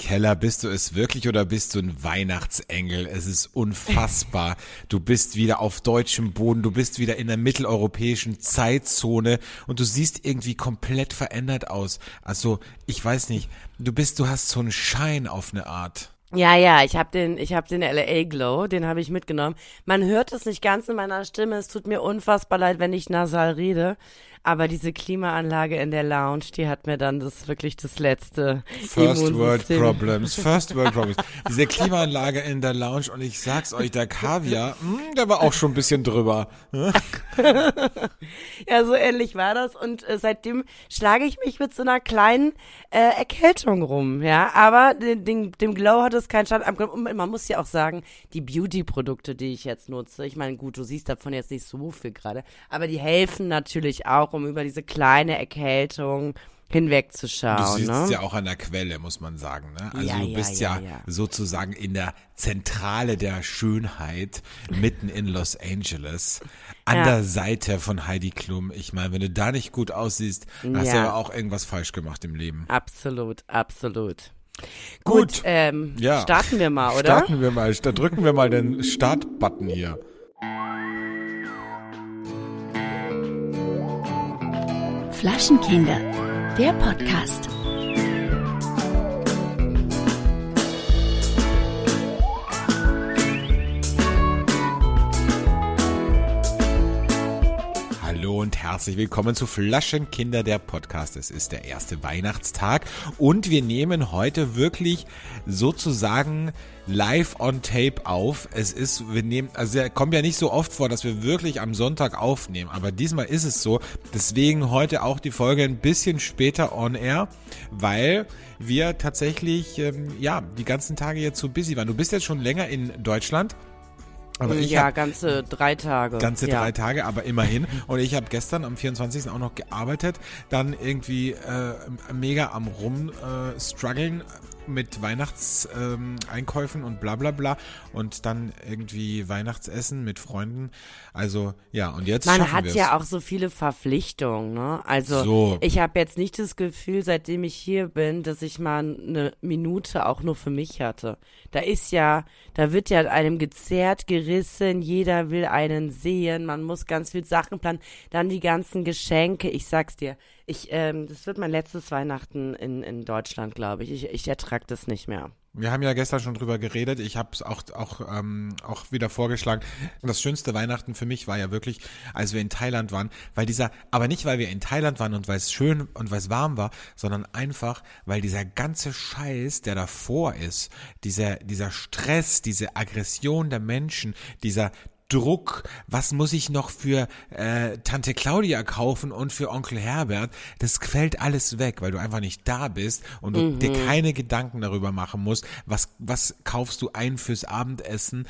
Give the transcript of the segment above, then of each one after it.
Keller, bist du es wirklich oder bist du ein Weihnachtsengel? Es ist unfassbar. Du bist wieder auf deutschem Boden, du bist wieder in der mitteleuropäischen Zeitzone und du siehst irgendwie komplett verändert aus. Also, ich weiß nicht, du hast so einen Schein auf eine Art. Ja, ich hab den LA Glow, den habe ich mitgenommen. Man hört es nicht ganz in meiner Stimme, es tut mir unfassbar leid, wenn ich nasal rede, aber diese Klimaanlage in der Lounge, die hat mir dann wirklich das letzte First World Problems. Diese Klimaanlage in der Lounge und ich sag's euch, der Kaviar, der war auch schon ein bisschen drüber. Ja, so ähnlich war das und seitdem schlage ich mich mit so einer kleinen Erkältung rum, ja, aber dem Glow hat es keinen Schaden abgenommen und man muss ja auch sagen, die Beauty-Produkte, die ich jetzt nutze, ich meine, gut, du siehst davon jetzt nicht so viel gerade, aber die helfen natürlich auch, um über diese kleine Erkältung hinwegzuschauen. Du sitzt ne? ja auch an der Quelle, muss man sagen. Ne? Also Ja, du bist ja sozusagen in der Zentrale der Schönheit, mitten in Los Angeles, an der Seite von Heidi Klum. Ich meine, wenn du da nicht gut aussiehst, hast du aber auch irgendwas falsch gemacht im Leben. Absolut. Gut, starten wir mal, oder? Starten wir mal, drücken wir mal den Start-Button hier. Flaschenkinder, der Podcast. Hallo und herzlich willkommen zu Flaschenkinder, der Podcast. Es ist der erste Weihnachtstag und wir nehmen heute wirklich sozusagen live on tape auf. Also kommt ja nicht so oft vor, dass wir wirklich am Sonntag aufnehmen, aber diesmal ist es so. Deswegen heute auch die Folge ein bisschen später on air, weil wir tatsächlich, die ganzen Tage jetzt so busy waren. Du bist jetzt schon länger in Deutschland. Aber ganze 3 Tage. Ganze 3 Tage, aber immerhin. Und ich habe gestern am 24. auch noch gearbeitet, dann irgendwie mega am struggeln mit Weihnachtseinkäufen und bla bla bla und dann irgendwie Weihnachtsessen mit Freunden. Also ja, und jetzt Man schaffen hat wir's. ja auch so viele Verpflichtungen, ne? Also ich habe jetzt nicht das Gefühl, seitdem ich hier bin, dass ich mal eine Minute auch nur für mich hatte. Da wird ja an einem gezerrt, gerissen, jeder will einen sehen, man muss ganz viel Sachen planen, dann die ganzen Geschenke, ich sag's dir, das wird mein letztes Weihnachten in Deutschland, glaube ich. Ich ertrage das nicht mehr. Wir haben ja gestern schon drüber geredet. Ich habe es auch wieder vorgeschlagen. Das schönste Weihnachten für mich war ja wirklich, als wir in Thailand waren, aber nicht, weil wir in Thailand waren und weil es schön und weil es warm war, sondern einfach, weil dieser ganze Scheiß, der davor ist, dieser Stress, diese Aggression der Menschen, dieser Druck, was muss ich noch für Tante Claudia kaufen und für Onkel Herbert, das fällt alles weg, weil du einfach nicht da bist und du dir keine Gedanken darüber machen musst, was kaufst du ein fürs Abendessen,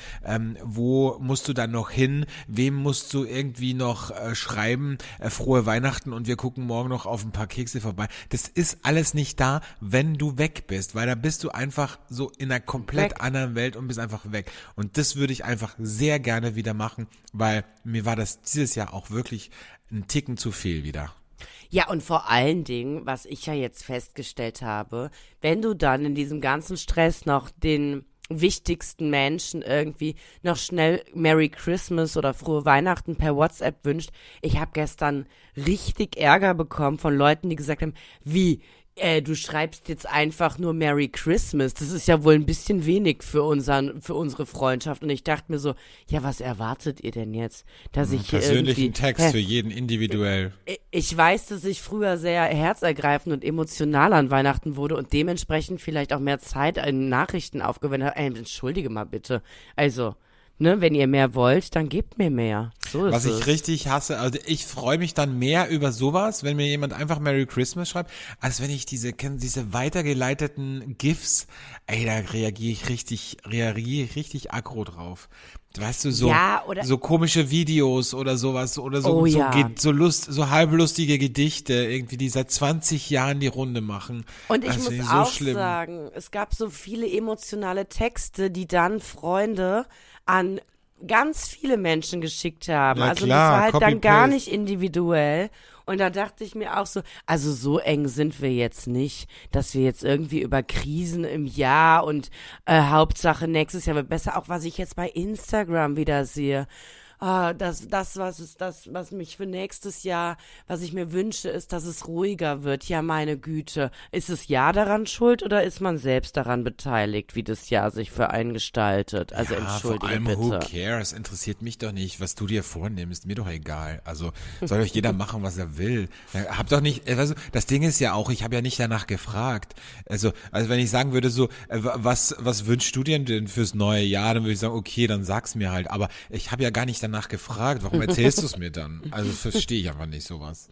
wo musst du dann noch hin, wem musst du irgendwie noch schreiben, frohe Weihnachten und wir gucken morgen noch auf ein paar Kekse vorbei. Das ist alles nicht da, wenn du weg bist, weil da bist du einfach so in einer komplett anderen Welt und bist einfach weg. Und das würde ich einfach sehr gerne wieder machen, weil mir war das dieses Jahr auch wirklich ein Ticken zu viel wieder. Ja, und vor allen Dingen, was ich ja jetzt festgestellt habe, wenn du dann in diesem ganzen Stress noch den wichtigsten Menschen irgendwie noch schnell Merry Christmas oder frohe Weihnachten per WhatsApp wünscht. Ich habe gestern richtig Ärger bekommen von Leuten, die gesagt haben, du schreibst jetzt einfach nur Merry Christmas. Das ist ja wohl ein bisschen wenig für unsere Freundschaft. Und ich dachte mir so, ja, was erwartet ihr denn jetzt? Dass ich persönlichen Text für jeden individuell. Ich weiß, dass ich früher sehr herzergreifend und emotional an Weihnachten wurde und dementsprechend vielleicht auch mehr Zeit in Nachrichten aufgewendet habe. Entschuldige mal bitte. Also, wenn ihr mehr wollt, dann gebt mir mehr. So ist Was es. ich richtig hasse, also ich freue mich dann mehr über sowas, wenn mir jemand einfach Merry Christmas schreibt, als wenn ich diese weitergeleiteten GIFs, da reagiere ich richtig aggro drauf. Weißt du, so komische Videos oder sowas oder so halblustige Gedichte irgendwie, die seit 20 Jahren die Runde machen. Und ich muss auch schlimm. sagen, es gab so viele emotionale Texte, die dann Freunde an ganz viele Menschen geschickt haben. Ja, also klar, das war halt dann gar Copy-Paste. nicht individuell. Und da dachte ich mir auch so, also so eng sind wir jetzt nicht, dass wir jetzt irgendwie über Krisen im Jahr und Hauptsache nächstes Jahr wird besser, auch was ich jetzt bei Instagram wieder sehe. Was mich für nächstes Jahr, was ich mir wünsche, ist, dass es ruhiger wird. Ja, meine Güte. Ist das Jahr daran schuld oder ist man selbst daran beteiligt, wie das Jahr sich für einen gestaltet? Also Ja, entschuldige vor allem, bitte. who cares? Interessiert mich doch nicht, was du dir vornimmst. Mir doch egal. Also soll doch jeder machen, was er will. Hab doch nicht, also das Ding ist ja auch, ich habe ja nicht danach gefragt. Also wenn ich sagen würde so, was wünschst du dir denn fürs neue Jahr? Dann würde ich sagen, okay, dann sag's mir halt. Aber ich habe ja gar nicht danach gefragt. Warum erzählst du es mir dann? Also verstehe ich einfach nicht sowas.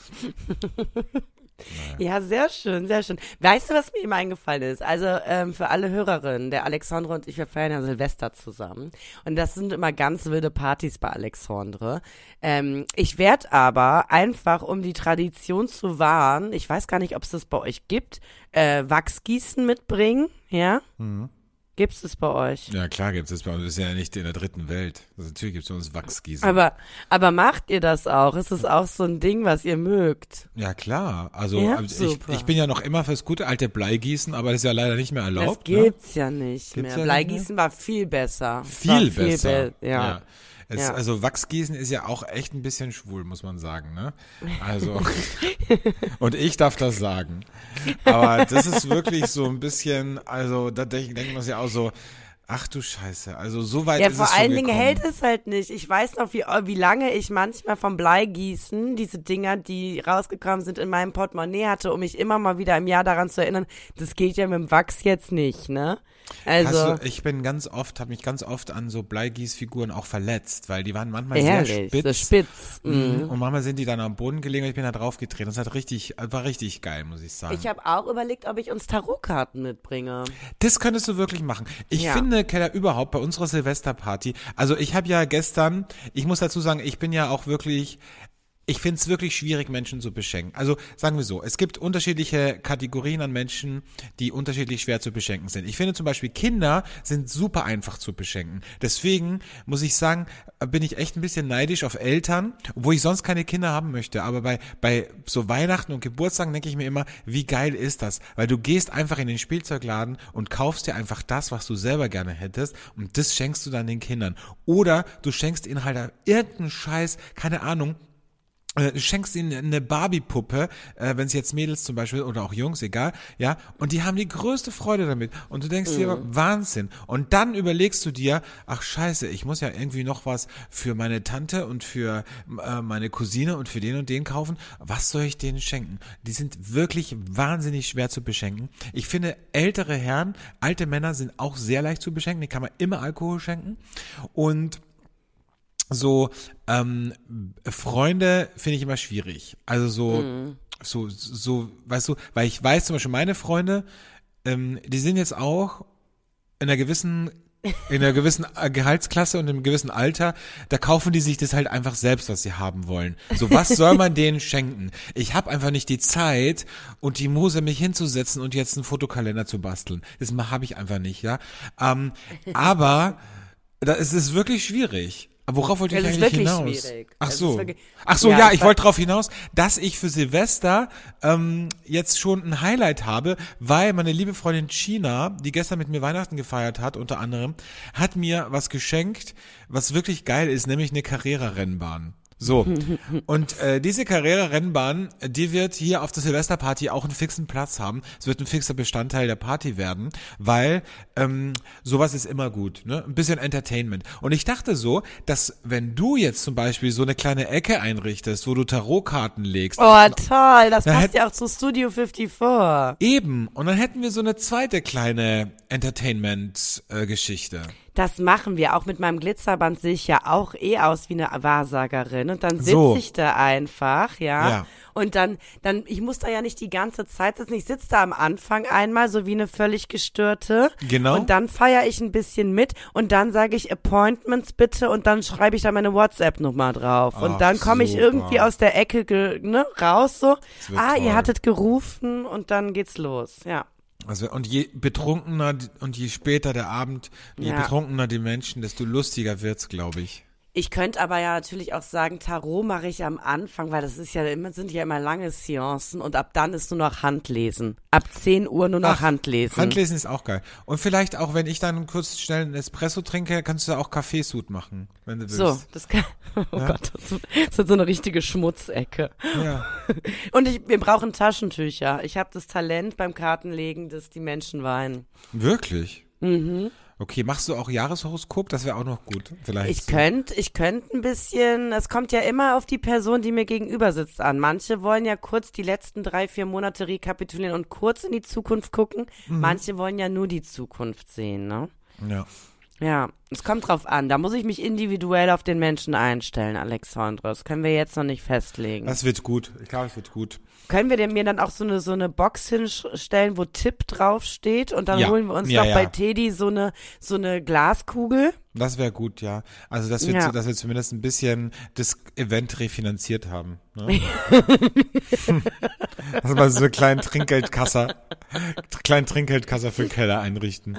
Ja, sehr schön, sehr schön. Weißt du, was mir eben eingefallen ist? Also für alle Hörerinnen, der Alexandre und ich, wir feiern ja Silvester zusammen. Und das sind immer ganz wilde Partys bei Alexandre. Ich werde aber einfach, um die Tradition zu wahren, ich weiß gar nicht, ob es das bei euch gibt, Wachsgießen mitbringen, ja? Gibt es das bei euch? Ja, klar gibt's das bei uns. Wir sind ja nicht in der dritten Welt. Also natürlich gibt's bei uns Wachsgießen. Aber macht ihr das auch? Ist es auch so ein Ding, was ihr mögt? Ja, klar. Also Ja, ich super. bin ja noch immer fürs gute alte Bleigießen, aber das ist ja leider nicht mehr Das erlaubt. gibt's ja nicht Gibt's mehr. ja nicht Bleigießen war viel besser. Viel War besser. Ja. Ja. Also Wachsgießen ist ja auch echt ein bisschen schwul, muss man sagen, ne? Also und ich darf das sagen. Aber das ist wirklich so ein bisschen, also da denkt man sich auch so, ach du Scheiße, also so weit Ja, ist vor es schon allen Dingen gekommen. hält es halt nicht. Ich weiß noch, wie lange ich manchmal vom Bleigießen diese Dinger, die rausgekommen sind, in meinem Portemonnaie hatte, um mich immer mal wieder im Jahr daran zu erinnern, das geht ja mit dem Wachs jetzt nicht, ne? Also, Ich bin habe mich ganz oft an so Bleigießfiguren auch verletzt, weil die waren manchmal sehr ehrlich, spitz. so spitz. Mhm. Und manchmal sind die dann am Boden gelegen und ich bin da drauf getreten. Das war richtig geil, muss ich sagen. Ich habe auch überlegt, ob ich uns Tarotkarten mitbringe. Das könntest du wirklich machen. Ich Ja. finde, Keller, überhaupt bei unserer Silvesterparty, also ich habe ja gestern, ich muss dazu sagen, ich finde es wirklich schwierig, Menschen zu beschenken. Also sagen wir so, es gibt unterschiedliche Kategorien an Menschen, die unterschiedlich schwer zu beschenken sind. Ich finde zum Beispiel, Kinder sind super einfach zu beschenken. Deswegen muss ich sagen, bin ich echt ein bisschen neidisch auf Eltern, wo ich sonst keine Kinder haben möchte. Aber bei so Weihnachten und Geburtstagen denke ich mir immer, wie geil ist das? Weil du gehst einfach in den Spielzeugladen und kaufst dir einfach das, was du selber gerne hättest und das schenkst du dann den Kindern. Oder du schenkst ihnen halt irgendeinen Scheiß, keine Ahnung, du schenkst ihnen eine Barbie-Puppe, wenn es jetzt Mädels zum Beispiel oder auch Jungs, egal, ja, und die haben die größte Freude damit und du denkst dir, Wahnsinn. Und dann überlegst du dir, ach scheiße, ich muss ja irgendwie noch was für meine Tante und für meine Cousine und für den und den kaufen. Was soll ich denen schenken? Die sind wirklich wahnsinnig schwer zu beschenken. Ich finde, ältere Herren, alte Männer sind auch sehr leicht zu beschenken, denen kann man immer Alkohol schenken und so Freunde finde ich immer schwierig. Also so, weißt du, weil ich weiß zum Beispiel meine Freunde, die sind jetzt auch in einer gewissen Gehaltsklasse und in einem gewissen Alter, da kaufen die sich das halt einfach selbst, was sie haben wollen. So, was soll man denen schenken? Ich habe einfach nicht die Zeit und die Muse, mich hinzusetzen und jetzt einen Fotokalender zu basteln. Das habe ich einfach nicht, ja. Aber es ist wirklich schwierig. Aber worauf wollte ich Es ist eigentlich wirklich hinaus? schwierig. Ach Es so. ist wirklich- Ja, Ja, ich wollte darauf hinaus, dass ich für Silvester jetzt schon ein Highlight habe, weil meine liebe Freundin China, die gestern mit mir Weihnachten gefeiert hat, unter anderem, hat mir was geschenkt, was wirklich geil ist, nämlich eine Carrera-Rennbahn. So, und diese Carrera-Rennbahn, die wird hier auf der Silvesterparty auch einen fixen Platz haben. Es wird ein fixer Bestandteil der Party werden, weil sowas ist immer gut, ne? Ein bisschen Entertainment. Und ich dachte so, dass wenn du jetzt zum Beispiel so eine kleine Ecke einrichtest, wo du Tarotkarten legst, Oh, toll, das Na, passt ja auch zu Studio 54. eben, und dann hätten wir so eine zweite kleine Entertainment-Geschichte. Das machen wir. Auch mit meinem Glitzerband sehe ich ja auch aus wie eine Wahrsagerin. Und dann So. sitze ich da einfach, ja. Ja. Und dann, ich muss da ja nicht die ganze Zeit sitzen. Ich sitze da am Anfang einmal, so wie eine völlig gestörte. Genau. Und dann feiere ich ein bisschen mit. Und dann sage ich Appointments bitte. Und dann schreibe ich da meine WhatsApp-Nummer drauf. Und Ach, dann komme ich super. irgendwie aus der Ecke raus, so. wird Ihr toll. hattet gerufen und dann geht's los, ja. Also, und je betrunkener und je später der Abend, je betrunkener die Menschen, desto lustiger wird's, glaube ich. Ich könnte aber ja natürlich auch sagen, Tarot mache ich am Anfang, weil das ist ja immer, sind ja immer lange Seancen und ab dann ist nur noch Handlesen. Ab 10 Uhr nur noch Handlesen. Handlesen ist auch geil. Und vielleicht auch, wenn ich dann kurz schnell einen Espresso trinke, kannst du auch Kaffeesud machen, wenn du willst. So, das kann, oh Ja? Gott, das wird so eine richtige Schmutzecke. Ja. Und wir brauchen Taschentücher. Ich habe das Talent beim Kartenlegen, dass die Menschen weinen. Wirklich? Mhm. Okay, machst du auch Jahreshoroskop? Das wäre auch noch gut. Vielleicht. Ich könnte ein bisschen, es kommt ja immer auf die Person, die mir gegenüber sitzt an. Manche wollen ja kurz die letzten 3-4 Monate rekapitulieren und kurz in die Zukunft gucken. Manche wollen ja nur die Zukunft sehen, ne? Ja. Ja, es kommt drauf an. Da muss ich mich individuell auf den Menschen einstellen, Alexandra. Das können wir jetzt noch nicht festlegen. Das wird gut. Ich glaube, es wird gut. Können wir mir dann auch so eine Box hinstellen, wo Tipp draufsteht und dann Ja. holen wir uns Ja, noch ja. bei Teddy so eine Glaskugel? Das wäre gut, ja. Also, dass wir, Ja. dass wir zumindest ein bisschen das Event refinanziert haben. Ne? Also mal so eine kleinen Trinkgeldkasser für den Keller einrichten.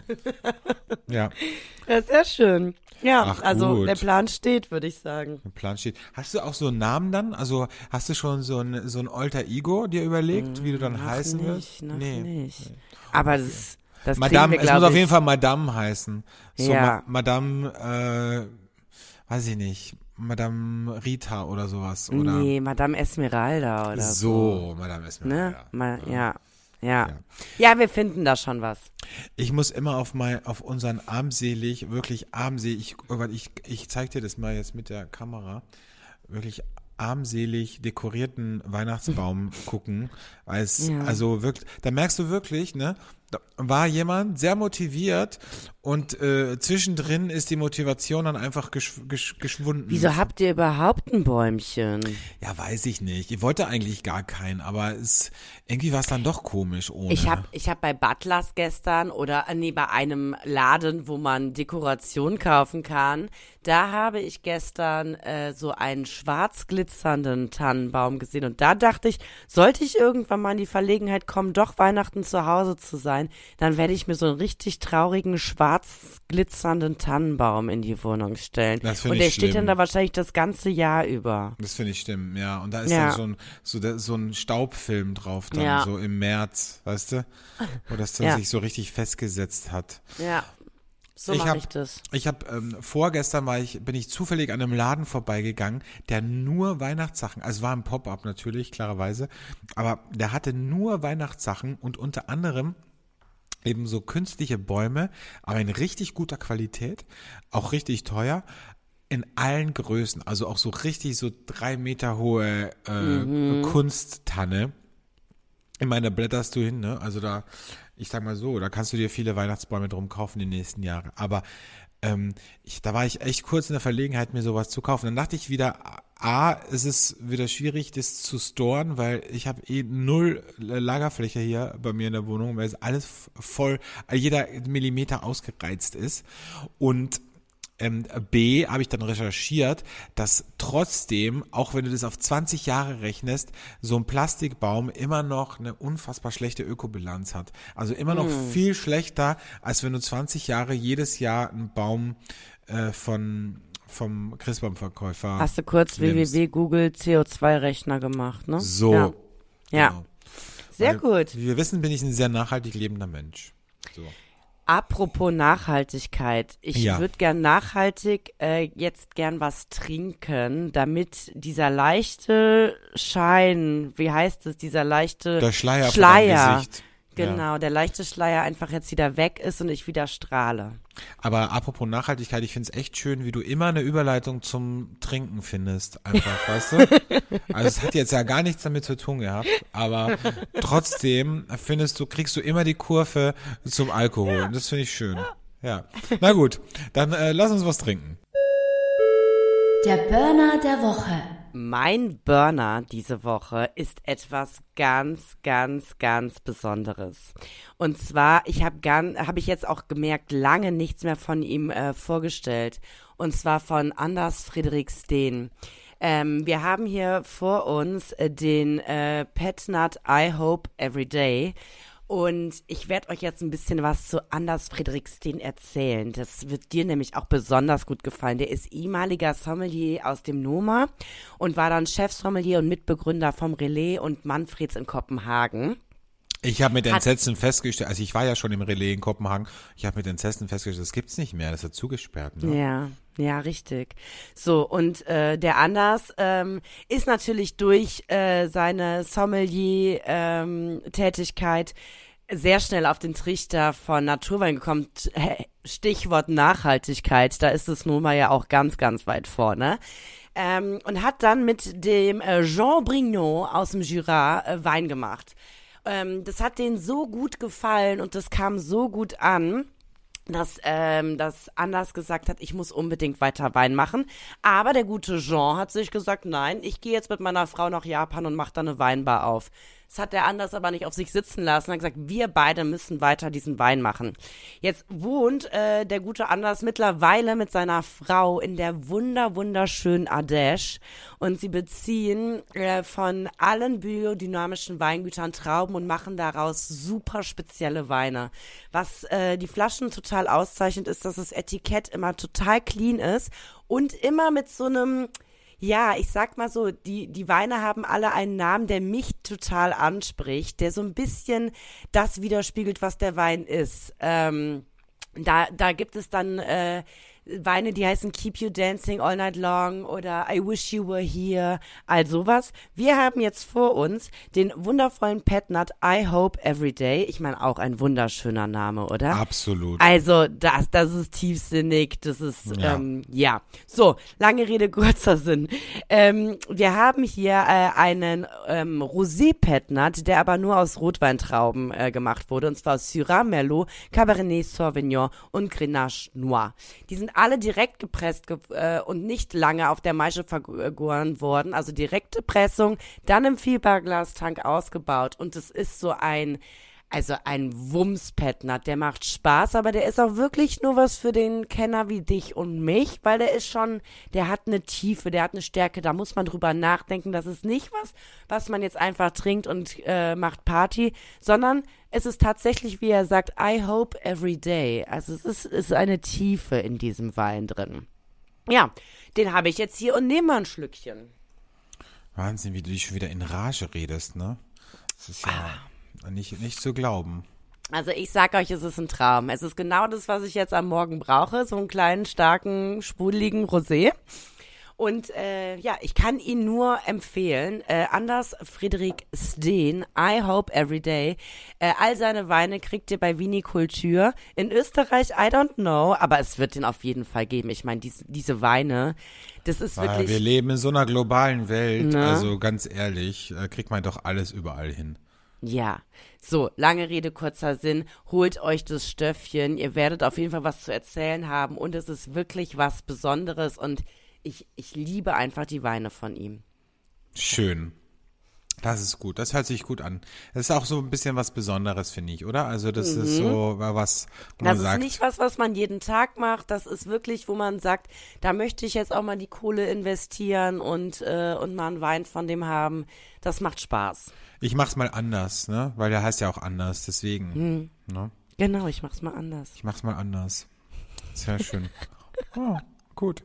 Ja, Ja, sehr schön. Ja, Ach, also gut. der Plan steht, würde ich sagen. ein Plan steht. Hast du auch so einen Namen dann? Also hast du schon so ein Alter Ego dir überlegt, wie du dann heißen wirst? Noch nicht. Aber das kriegen Madame, wir, es muss glaube auf ich. jeden Fall Madame heißen. So Ja. Madame, weiß ich nicht, Madame Rita oder sowas. Oder Nee, Madame Esmeralda oder so. so, Madame Ne? Esmeralda. Ja. Ja, wir finden da schon was. Ich muss immer auf unseren wirklich armselig, ich zeig dir das mal jetzt mit der Kamera, wirklich armselig dekorierten Weihnachtsbaum gucken, weil es, also wirklich, da merkst du wirklich, ne, da war jemand sehr motiviert und zwischendrin ist die Motivation dann einfach geschwunden. Wieso habt ihr überhaupt ein Bäumchen? Ja, weiß ich nicht. Ich wollte eigentlich gar keinen, aber irgendwie war es dann doch komisch ohne. Ich hab bei Butlers gestern bei einem Laden, wo man Dekoration kaufen kann, da habe ich gestern so einen schwarz glitzernden Tannenbaum gesehen und da dachte ich, sollte ich irgendwann mal in die Verlegenheit kommen, doch Weihnachten zu Hause zu sein, dann werde ich mir so einen richtig traurigen schwarz glitzernden Tannenbaum in die Wohnung stellen. Das find und ich der steht dann schlimm. da wahrscheinlich das ganze Jahr über. Das finde ich stimmt, ja. Und da ist Ja. dann so ein Staubfilm drauf dann, Ja. so im März, weißt du? Wo das dann Ja. sich so richtig festgesetzt hat. Ja, so Ich mache hab- ich das. Ich habe vorgestern bin ich zufällig an einem Laden vorbeigegangen, der nur Weihnachtssachen, also war ein Pop-up natürlich, klarerweise, aber der hatte nur Weihnachtssachen und unter anderem eben so künstliche Bäume, aber in richtig guter Qualität, auch richtig teuer, in allen Größen, also auch so richtig so 3 Meter hohe Kunsttanne. Ich meine, da blätterst du hin, ne? Also da, ich sag mal so, da kannst du dir viele Weihnachtsbäume drum kaufen die nächsten Jahre. Aber da war ich echt kurz in der Verlegenheit, mir sowas zu kaufen. Dann dachte ich wieder, es ist wieder schwierig, das zu storen, weil ich habe null Lagerfläche hier bei mir in der Wohnung, weil es alles voll, jeder Millimeter ausgereizt ist. Und B, habe ich dann recherchiert, dass trotzdem, auch wenn du das auf 20 Jahre rechnest, so ein Plastikbaum immer noch eine unfassbar schlechte Ökobilanz hat. Also immer noch viel schlechter, als wenn du 20 Jahre jedes Jahr einen Baum vom Christbaumverkäufer Hast du kurz nimmst. Google CO2-Rechner gemacht, ne? So. Ja. Genau. Sehr Weil, gut. Wie wir wissen, bin ich ein sehr nachhaltig lebender Mensch. So. Apropos Nachhaltigkeit. Ich Ja. würde gern nachhaltig jetzt gern was trinken, damit dieser leichte Schein, wie heißt es, dieser leichte Der Schleier von deinem Gesicht. Genau, der leichte Schleier einfach jetzt wieder weg ist und ich wieder strahle. Aber apropos Nachhaltigkeit, ich finde es echt schön, wie du immer eine Überleitung zum Trinken findest, einfach, weißt du? Also es hat jetzt ja gar nichts damit zu tun gehabt, aber trotzdem kriegst du immer die Kurve zum Alkohol. Und das finde ich schön. Ja. Na gut, dann lass uns was trinken. Der Burner der Woche. Mein Burner diese Woche ist etwas ganz, ganz, ganz Besonderes. Und zwar, habe ich jetzt auch gemerkt, lange nichts mehr von ihm vorgestellt. Und zwar von Anders Friedrich Steen. Wir haben hier vor uns den Pet Nut I Hope Every Day. Und ich werde euch jetzt ein bisschen was zu Anders Fredriksten erzählen. Das wird dir nämlich auch besonders gut gefallen. Der ist ehemaliger Sommelier aus dem Noma und war dann Chefsommelier und Mitbegründer vom Relais und Manfreds in Kopenhagen. Ich habe mit Entsetzen festgestellt, also ich war ja schon im Relais in Kopenhagen, ich habe mit Entsetzen festgestellt, das gibt's nicht mehr, das ist zugesperrt. Ne? Ja, richtig. So, und der Anders ist natürlich durch seine Sommelier-Tätigkeit sehr schnell auf den Trichter von Naturwein gekommen. Stichwort Nachhaltigkeit, da ist das Noma ja auch ganz, ganz weit vorne. Und hat dann mit dem Jean Brignot aus dem Jura Wein gemacht. Das hat denen so gut gefallen und das kam so gut an, dass Anders gesagt hat, ich muss unbedingt weiter Wein machen. Aber der gute Jean hat sich gesagt, nein, ich gehe jetzt mit meiner Frau nach Japan und mache da eine Weinbar auf. Das hat der Anders aber nicht auf sich sitzen lassen. Er hat gesagt, wir beide müssen weiter diesen Wein machen. Jetzt wohnt der gute Anders mittlerweile mit seiner Frau in der wunderschönen Ardèche und sie beziehen von allen biodynamischen Weingütern Trauben und machen daraus super spezielle Weine. Was die Flaschen total auszeichnet, ist, dass das Etikett immer total clean ist und immer mit so einem, ja, ich sag mal so, die Weine haben alle einen Namen, der mich total anspricht, der so ein bisschen das widerspiegelt, was der Wein ist. Da gibt es dann Weine, die heißen Keep You Dancing All Night Long oder I Wish You Were Here, all sowas. Wir haben jetzt vor uns den wundervollen Petnat I Hope Every Day. Ich meine, auch ein wunderschöner Name, oder? Absolut. Also, das ist tiefsinnig, das ist, ja. So, lange Rede, kurzer Sinn. Wir haben hier einen Rosé Petnat, der aber nur aus Rotweintrauben gemacht wurde, und zwar aus Syrah, Merlot, Cabernet Sauvignon und Grenache Noir. Die sind alle direkt gepresst und nicht lange auf der Maische vergoren worden, also direkte Pressung, dann im Vielbarglastank ausgebaut und es ist so ein Wumms-Petnat, der macht Spaß, aber der ist auch wirklich nur was für den Kenner wie dich und mich, weil der hat eine Tiefe, der hat eine Stärke, da muss man drüber nachdenken, das ist nicht was man jetzt einfach trinkt und macht Party, sondern es ist tatsächlich, wie er sagt, I hope every day, also es ist eine Tiefe in diesem Wein drin. Ja, den habe ich jetzt hier und nehme mal ein Schlückchen. Wahnsinn, wie du dich schon wieder in Rage redest, ne? Das ist ja nicht zu glauben. Also ich sag euch, es ist ein Traum. Es ist genau das, was ich jetzt am Morgen brauche. So einen kleinen, starken, sprudeligen Rosé. Und ich kann ihn nur empfehlen. Anders Fredriksten, I Hope Every Day. All seine Weine kriegt ihr bei Vinikultur. In Österreich, I don't know, aber es wird den auf jeden Fall geben. Ich meine, diese Weine, das ist wirklich... Wir leben in so einer globalen Welt, ne? Also ganz ehrlich, kriegt man doch alles überall hin. Ja, so, lange Rede, kurzer Sinn, holt euch das Stöffchen, ihr werdet auf jeden Fall was zu erzählen haben und es ist wirklich was Besonderes und ich liebe einfach die Weine von ihm. Schön. Das ist gut, das hört sich gut an. Das ist auch so ein bisschen was Besonderes, finde ich, oder? Also das ist so was, wo man sagt. Das ist nicht was man jeden Tag macht, das ist wirklich, wo man sagt, da möchte ich jetzt auch mal die Kohle investieren und mal einen Wein von dem haben. Das macht Spaß. Ich mach's mal anders, ne? Weil der heißt ja auch anders, deswegen. Ne? Genau, ich mach's mal anders. Ich mach's mal anders. Sehr schön. Oh, gut.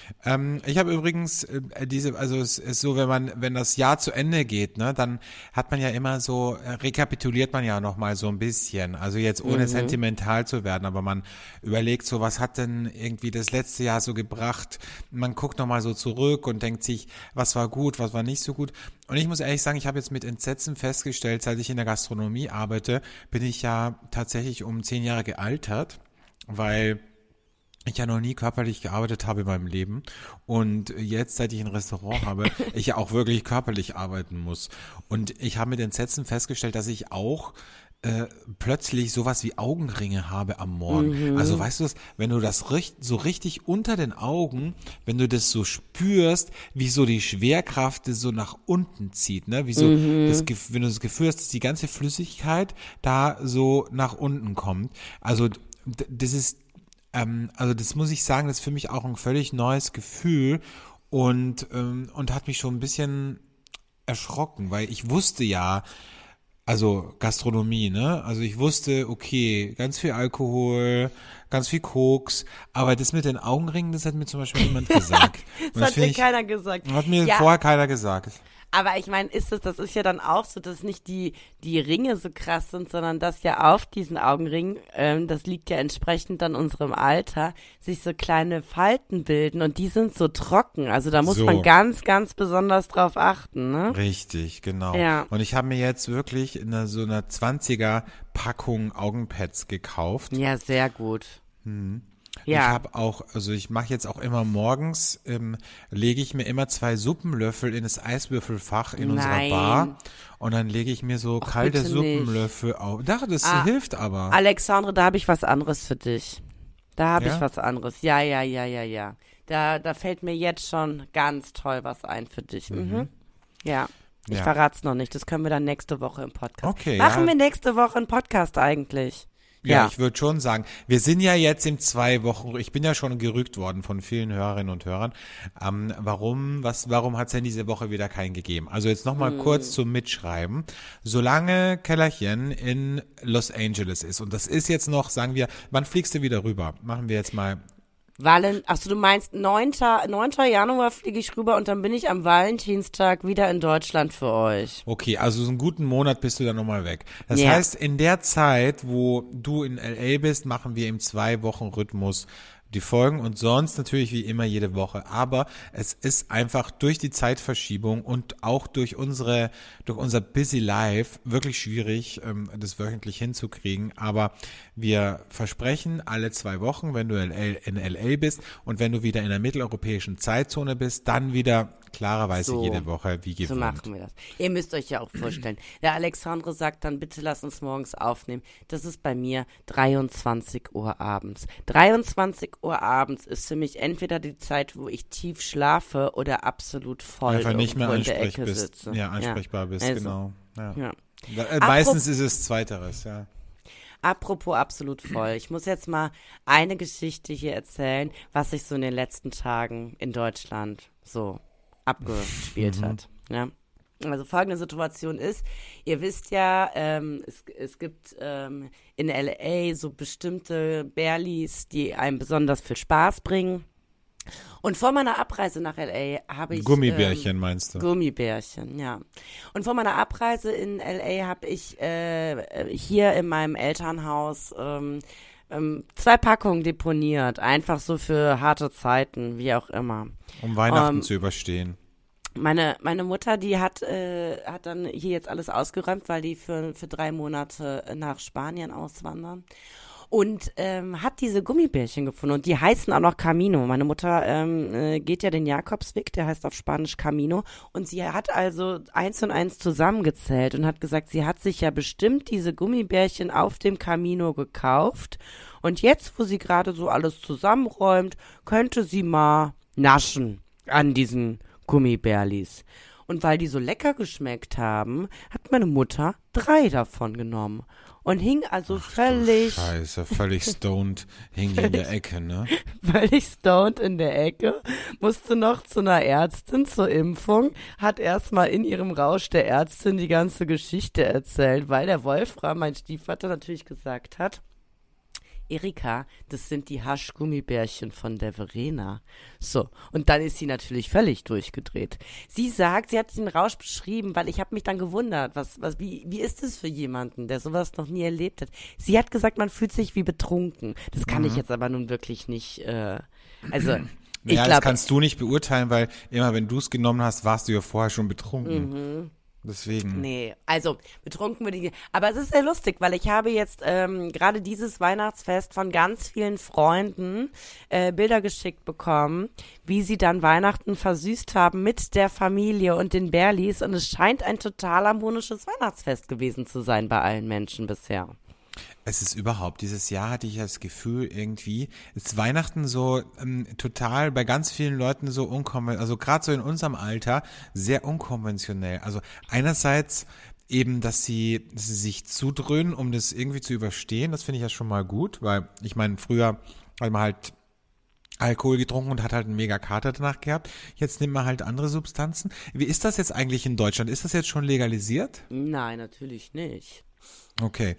Ich habe übrigens also es ist so, wenn das Jahr zu Ende geht, ne, dann hat man ja immer so, rekapituliert man ja noch mal so ein bisschen. Also jetzt ohne sentimental zu werden, aber man überlegt so, was hat denn irgendwie das letzte Jahr so gebracht? Man guckt noch mal so zurück und denkt sich, was war gut, was war nicht so gut. Und ich muss ehrlich sagen, ich habe jetzt mit Entsetzen festgestellt, seit ich in der Gastronomie arbeite, bin ich ja tatsächlich um 10 Jahre gealtert, weil ich ja noch nie körperlich gearbeitet habe in meinem Leben und jetzt, seit ich ein Restaurant habe, ich ja auch wirklich körperlich arbeiten muss. Und ich habe mit Entsetzen festgestellt, dass ich auch plötzlich sowas wie Augenringe habe am Morgen. Also weißt du das, wenn du das so richtig unter den Augen, wenn du das so spürst, wie so die Schwerkraft das so nach unten zieht, ne? Wie so wenn du das Gefühl hast, dass die ganze Flüssigkeit da so nach unten kommt. Also das ist das muss ich sagen, das ist für mich auch ein völlig neues Gefühl und hat mich schon ein bisschen erschrocken, weil ich wusste ja, Also Gastronomie, ne? Also ich wusste, okay, ganz viel Alkohol, ganz viel Koks, aber das mit den Augenringen, das hat mir zum Beispiel niemand gesagt. Und Das hat finde dir keiner gesagt. hat mir Ja. vorher keiner gesagt. Aber ich meine, das ist ja dann auch so, dass nicht die Ringe so krass sind, sondern dass ja auf diesen Augenringen, das liegt ja entsprechend an unserem Alter, sich so kleine Falten bilden und die sind so trocken. Also da muss So. man ganz, ganz besonders drauf achten, ne? Richtig, genau. Ja. Und ich habe mir jetzt wirklich in so einer 20er Packung Augenpads gekauft. Ja, sehr gut. Ich Ja, habe auch, also ich mache jetzt auch immer morgens, lege ich mir immer 2 Suppenlöffel in das Eiswürfelfach in unserer Nein. Bar und dann lege ich mir so kalte bitte Suppenlöffel auf. Doch, das Ah, hilft aber. Alexandre, da habe ich was anderes für dich. Da habe Ja? ich was anderes. Ja, ja, ja, ja, ja. Da fällt mir jetzt schon ganz toll was ein für dich. Mhm. Ja. Ich Ja. verrat's noch nicht. Das können wir dann nächste Woche im Podcast. Okay, Machen ja. wir nächste Woche einen Podcast eigentlich? Ja, ich würde schon sagen, wir sind ja jetzt in 2 Wochen, ich bin ja schon gerügt worden von vielen Hörerinnen und Hörern. Warum hat es denn diese Woche wieder keinen gegeben? Also jetzt nochmal kurz zum Mitschreiben. Solange Kellerchen in Los Angeles ist, und das ist jetzt noch, sagen wir, wann fliegst du wieder rüber? Machen wir jetzt mal. Achso, du meinst 9. Januar fliege ich rüber und dann bin ich am Valentinstag wieder in Deutschland für euch. Okay, also so einen guten Monat bist du dann nochmal weg. Das Ja. heißt, in der Zeit, wo du in LA bist, machen wir im 2-Wochen-Rhythmus die Folgen und sonst natürlich wie immer jede Woche. Aber es ist einfach durch die Zeitverschiebung und auch durch unser Busy Life wirklich schwierig, das wöchentlich hinzukriegen. Aber wir versprechen alle 2 Wochen, wenn du in LA bist und wenn du wieder in der mitteleuropäischen Zeitzone bist, dann wieder klarerweise So. jede Woche wie So gewohnt. machen wir das. Ihr müsst euch ja auch vorstellen. Der Alexandre sagt dann, bitte lass uns morgens aufnehmen. Das ist bei mir 23 Uhr abends. 23 Uhr abends ist für mich entweder die Zeit, wo ich tief schlafe oder absolut voll Einfach nicht mehr irgendwo in der Ecke bist. sitze. Ja, ansprechbar bist, Also, genau. Ja. Ja. Meistens ist es Zweiteres, ja. Apropos absolut voll. Ich muss jetzt mal eine Geschichte hier erzählen, was sich so in den letzten Tagen in Deutschland so abgespielt hat. Ja. Also folgende Situation ist, ihr wisst ja, es gibt in LA so bestimmte Bärlis, die einem besonders viel Spaß bringen. Und vor meiner Abreise nach LA habe ich Gummibärchen meinst du? Gummibärchen, ja. Und vor meiner Abreise in LA habe ich hier in meinem Elternhaus 2 Packungen deponiert, einfach so für harte Zeiten, wie auch immer. Um Weihnachten zu überstehen. Meine Mutter, die hat dann hier jetzt alles ausgeräumt, weil die für 3 Monate nach Spanien auswandern. Und hat diese Gummibärchen gefunden und die heißen auch noch Camino. Meine Mutter geht ja den Jakobsweg, der heißt auf Spanisch Camino. Und sie hat also 1 und 1 zusammengezählt und hat gesagt, sie hat sich ja bestimmt diese Gummibärchen auf dem Camino gekauft. Und jetzt, wo sie gerade so alles zusammenräumt, könnte sie mal naschen an diesen Gummibärlis. Und weil die so lecker geschmeckt haben, hat meine Mutter 3 davon genommen. Und hing also völlig Scheiße, völlig stoned, hing die in der Ecke, ne? völlig stoned in der Ecke, musste noch zu einer Ärztin zur Impfung, hat erstmal in ihrem Rausch der Ärztin die ganze Geschichte erzählt, weil der Wolfram, mein Stiefvater, natürlich gesagt hat, Erika, das sind die Haschgummibärchen von der Verena. So, und dann ist sie natürlich völlig durchgedreht. Sie sagt, sie hat den Rausch beschrieben, weil ich habe mich dann gewundert, wie ist es für jemanden, der sowas noch nie erlebt hat. Sie hat gesagt, man fühlt sich wie betrunken. Das kann ich jetzt aber nun wirklich nicht, also ich Ja, das glaube, kannst du nicht beurteilen, weil immer wenn du es genommen hast, warst du ja vorher schon betrunken. Deswegen. nee, also betrunken würde ich, aber es ist sehr lustig, weil ich habe jetzt gerade dieses Weihnachtsfest von ganz vielen Freunden Bilder geschickt bekommen, wie sie dann Weihnachten versüßt haben mit der Familie und den Bärlis und es scheint ein total harmonisches Weihnachtsfest gewesen zu sein bei allen Menschen bisher. Es ist überhaupt, dieses Jahr hatte ich das Gefühl irgendwie, ist Weihnachten so total bei ganz vielen Leuten so unkonventionell, also gerade so in unserem Alter, sehr unkonventionell. Also einerseits eben, dass sie sich zudröhnen, um das irgendwie zu überstehen, das finde ich ja schon mal gut, weil ich meine, früher hat man halt Alkohol getrunken und hat halt einen mega Kater danach gehabt. Jetzt nimmt man halt andere Substanzen. Wie ist das jetzt eigentlich in Deutschland? Ist das jetzt schon legalisiert? Nein, natürlich nicht. Okay.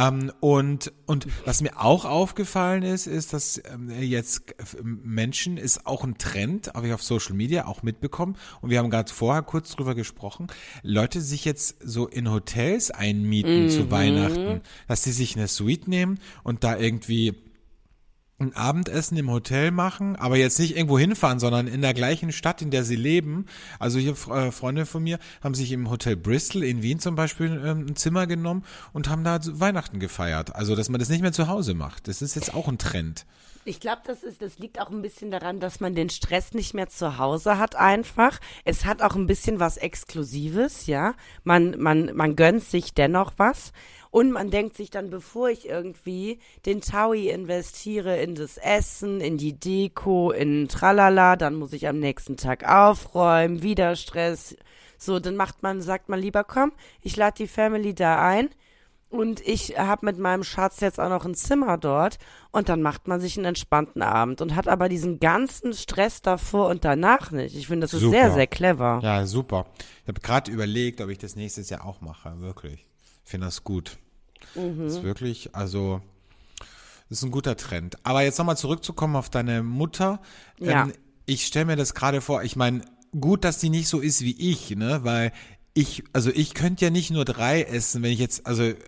Und was mir auch aufgefallen ist, dass jetzt Menschen, ist auch ein Trend, habe ich auf Social Media auch mitbekommen, und wir haben gerade vorher kurz drüber gesprochen, Leute sich jetzt so in Hotels einmieten zu Weihnachten, dass sie sich eine Suite nehmen und da irgendwie ein Abendessen im Hotel machen, aber jetzt nicht irgendwo hinfahren, sondern in der gleichen Stadt, in der sie leben. Also hier Freunde von mir haben sich im Hotel Bristol in Wien zum Beispiel ein Zimmer genommen und haben da Weihnachten gefeiert. Also, dass man das nicht mehr zu Hause macht. Das ist jetzt auch ein Trend. Ich glaube, das liegt auch ein bisschen daran, dass man den Stress nicht mehr zu Hause hat einfach. Es hat auch ein bisschen was Exklusives, ja. Man gönnt sich dennoch was. Und man denkt sich dann, bevor ich irgendwie den Taui investiere in das Essen, in die Deko, in Tralala, dann muss ich am nächsten Tag aufräumen, wieder Stress. So, dann sagt man lieber, komm, ich lade die Family da ein. Und ich habe mit meinem Schatz jetzt auch noch ein Zimmer dort und dann macht man sich einen entspannten Abend und hat aber diesen ganzen Stress davor und danach nicht. Ich finde, das ist Super. sehr, sehr clever. Ja, super. Ich habe gerade überlegt, ob ich das nächstes Jahr auch mache, wirklich. Ich finde das gut. Das ist wirklich, also, das ist ein guter Trend. Aber jetzt nochmal zurückzukommen auf deine Mutter. Ja. Ich stelle mir das gerade vor, ich meine, gut, dass die nicht so ist wie ich, ne, weil ich könnte ja nicht nur 3 essen, wenn ich jetzt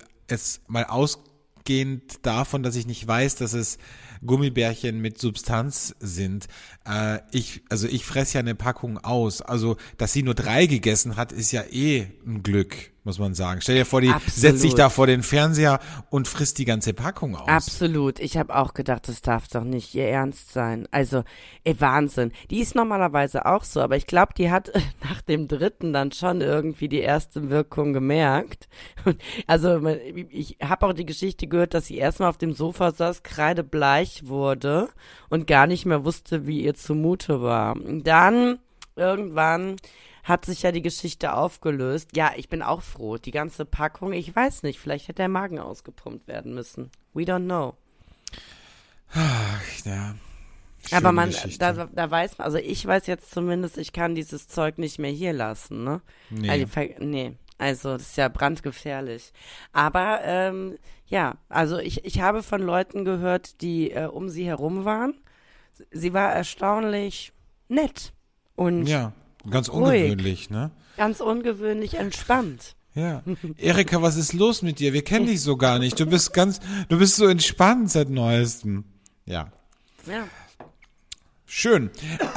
mal ausgehend davon, dass ich nicht weiß, dass es Gummibärchen mit Substanz sind. Ich fresse ja eine Packung aus. Also, dass sie nur 3 gegessen hat, ist ja eh ein Glück, muss man sagen. Stell dir vor, die Absolut. setzt sich da vor den Fernseher und frisst die ganze Packung aus. Absolut. Ich habe auch gedacht, das darf doch nicht ihr Ernst sein. Also, Wahnsinn. Die ist normalerweise auch so, aber ich glaube, die hat nach dem 3. dann schon irgendwie die erste Wirkung gemerkt. Also, ich habe auch die Geschichte gehört, dass sie erstmal auf dem Sofa saß, kreidebleich wurde und gar nicht mehr wusste, wie ihr zumute war. Und dann irgendwann hat sich ja die Geschichte aufgelöst. Ja, ich bin auch froh. Die ganze Packung, ich weiß nicht, vielleicht hätte der Magen ausgepumpt werden müssen. We don't know. Ja. Aber Geschichte. da weiß man, also ich weiß jetzt zumindest, ich kann dieses Zeug nicht mehr hier lassen, ne? Nee. Also das ist ja brandgefährlich. Aber ja, also ich habe von Leuten gehört, die um sie herum waren. Sie war erstaunlich nett und Ja, ganz ruhig. ungewöhnlich, ne? Ganz ungewöhnlich entspannt. Ja. Erika, was ist los mit dir? Wir kennen dich so gar nicht. Du bist so entspannt seit Neuestem. Ja. Ja, Schön.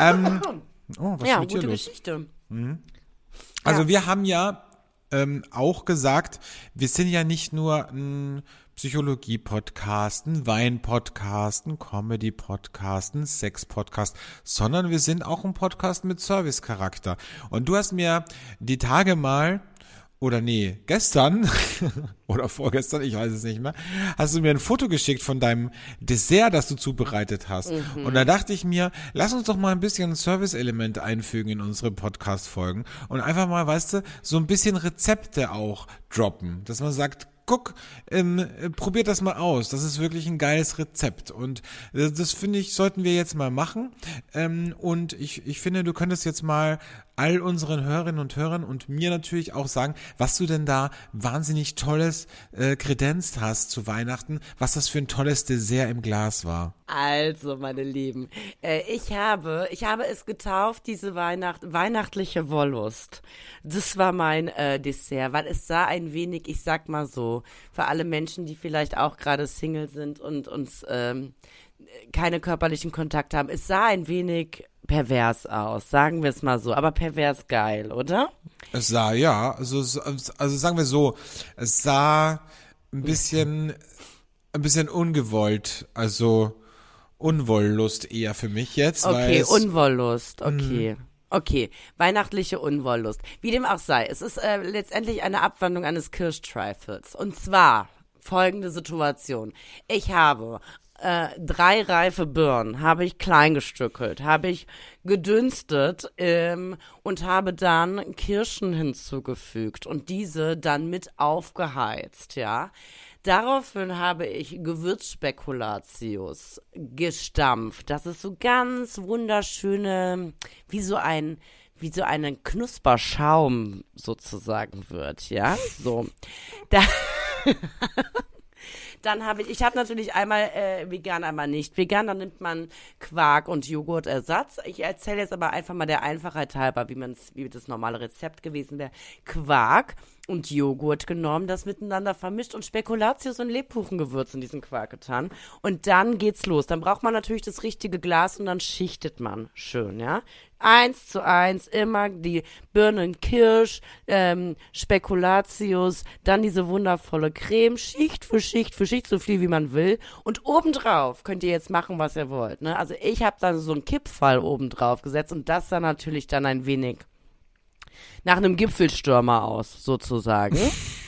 Was ist ja, mit dir gute los? Geschichte. Also Ja. wir haben ja auch gesagt, wir sind ja nicht nur ein Psychologie-Podcast, ein Wein-Podcast, ein Comedy-Podcast, ein Sex-Podcast, sondern wir sind auch ein Podcast mit Service-Charakter. Und du hast mir die Tage mal, oder nee, gestern oder vorgestern, ich weiß es nicht mehr, hast du mir ein Foto geschickt von deinem Dessert, das du zubereitet hast. Und da dachte ich mir, lass uns doch mal ein bisschen ein Service-Element einfügen in unsere Podcast-Folgen und einfach mal, weißt du, so ein bisschen Rezepte auch droppen, dass man sagt, guck, probiert das mal aus. Das ist wirklich ein geiles Rezept. Und das finde ich, sollten wir jetzt mal machen. Und ich finde, du könntest jetzt mal all unseren Hörerinnen und Hörern und mir natürlich auch sagen, was du denn da wahnsinnig Tolles kredenzt hast zu Weihnachten, was das für ein tolles Dessert im Glas war. Also, meine Lieben, ich habe es getauft, diese weihnachtliche Wollust. Das war mein Dessert, weil es sah ein wenig, ich sag mal so, für alle Menschen, die vielleicht auch gerade Single sind und uns keine körperlichen Kontakte haben, es sah ein wenig pervers aus, sagen wir es mal so, aber pervers geil, oder? Es sah, ja, also sagen wir so, es sah ein bisschen ungewollt, also Unwollust eher für mich jetzt. Okay, weil Unwollust, okay. Okay, weihnachtliche Unwollust. Wie dem auch sei, es ist letztendlich eine Abwandlung eines Kirschtrifles. Und zwar folgende Situation. Ich habe 3 reife Birnen, habe ich klein gestückelt, habe ich gedünstet und habe dann Kirschen hinzugefügt und diese dann mit aufgeheizt, ja. Daraufhin habe ich Gewürzspekulatius gestampft. Das ist so ganz wunderschöne, wie so ein Knusperschaum sozusagen wird, ja, so. Da Dann habe ich habe natürlich einmal vegan, einmal nicht vegan. Dann nimmt man Quark und Joghurtersatz. Ich erzähle jetzt aber einfach mal der Einfachheit halber, wie das normale Rezept gewesen wäre. Quark und Joghurt genommen, das miteinander vermischt und Spekulatius und Lebkuchengewürz in diesen Quark getan. Und dann geht's los. Dann braucht man natürlich das richtige Glas und dann schichtet man schön, ja. 1:1 immer die Birnen, Kirsch, Spekulatius, dann diese wundervolle Creme, Schicht für Schicht für Schicht, so viel wie man will. Und obendrauf könnt ihr jetzt machen, was ihr wollt, ne? Also ich habe dann so einen Kippfall obendrauf gesetzt und das sah natürlich dann ein wenig nach einem Gipfelstürmer aus, sozusagen.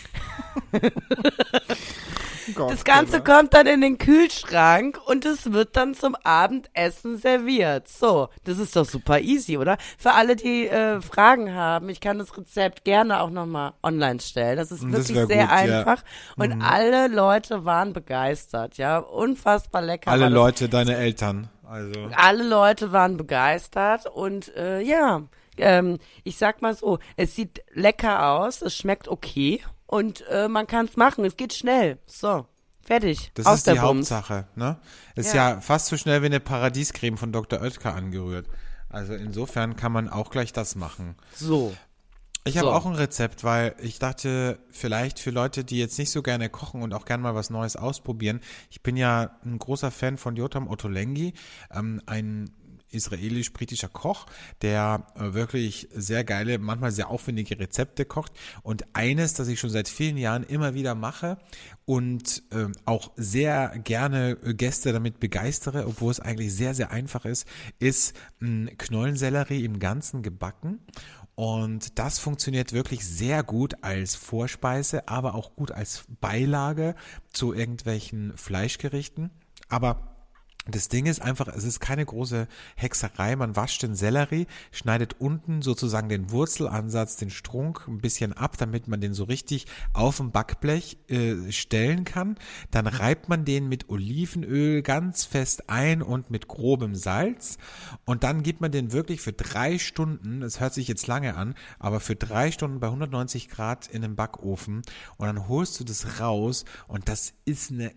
Das Ganze kommt dann in den Kühlschrank und es wird dann zum Abendessen serviert. So, das ist doch super easy, oder? Für alle, die Fragen haben, ich kann das Rezept gerne auch nochmal online stellen. Das ist wirklich sehr gut, einfach. Ja. Und alle Leute waren begeistert, ja. Unfassbar lecker. Alle Leute, deine Eltern, also. Alle Leute waren begeistert und ja, ich sag mal so, es sieht lecker aus, es schmeckt okay. Und man kann es machen, es geht schnell. So, fertig. Das ist die Hauptsache, ne? Ist ja fast so schnell wie eine Paradiescreme von Dr. Oetker angerührt. Also insofern kann man auch gleich das machen. So. Ich habe auch ein Rezept, weil ich dachte, vielleicht für Leute, die jetzt nicht so gerne kochen und auch gerne mal was Neues ausprobieren. Ich bin ja ein großer Fan von Yotam Ottolenghi, ein israelisch-britischer Koch, der wirklich sehr geile, manchmal sehr aufwendige Rezepte kocht und eines, das ich schon seit vielen Jahren immer wieder mache und auch sehr gerne Gäste damit begeistere, obwohl es eigentlich sehr, sehr einfach ist Knollensellerie im Ganzen gebacken. Und das funktioniert wirklich sehr gut als Vorspeise, aber auch gut als Beilage zu irgendwelchen Fleischgerichten. Aber das Ding ist einfach, es ist keine große Hexerei. Man wascht den Sellerie, schneidet unten sozusagen den Wurzelansatz, den Strunk ein bisschen ab, damit man den so richtig auf dem Backblech stellen kann. Dann reibt man den mit Olivenöl ganz fest ein und mit grobem Salz. Und dann gibt man den wirklich für 3 Stunden, das hört sich jetzt lange an, aber für 3 Stunden bei 190 Grad in den Backofen. Und dann holst du das raus und das ist eine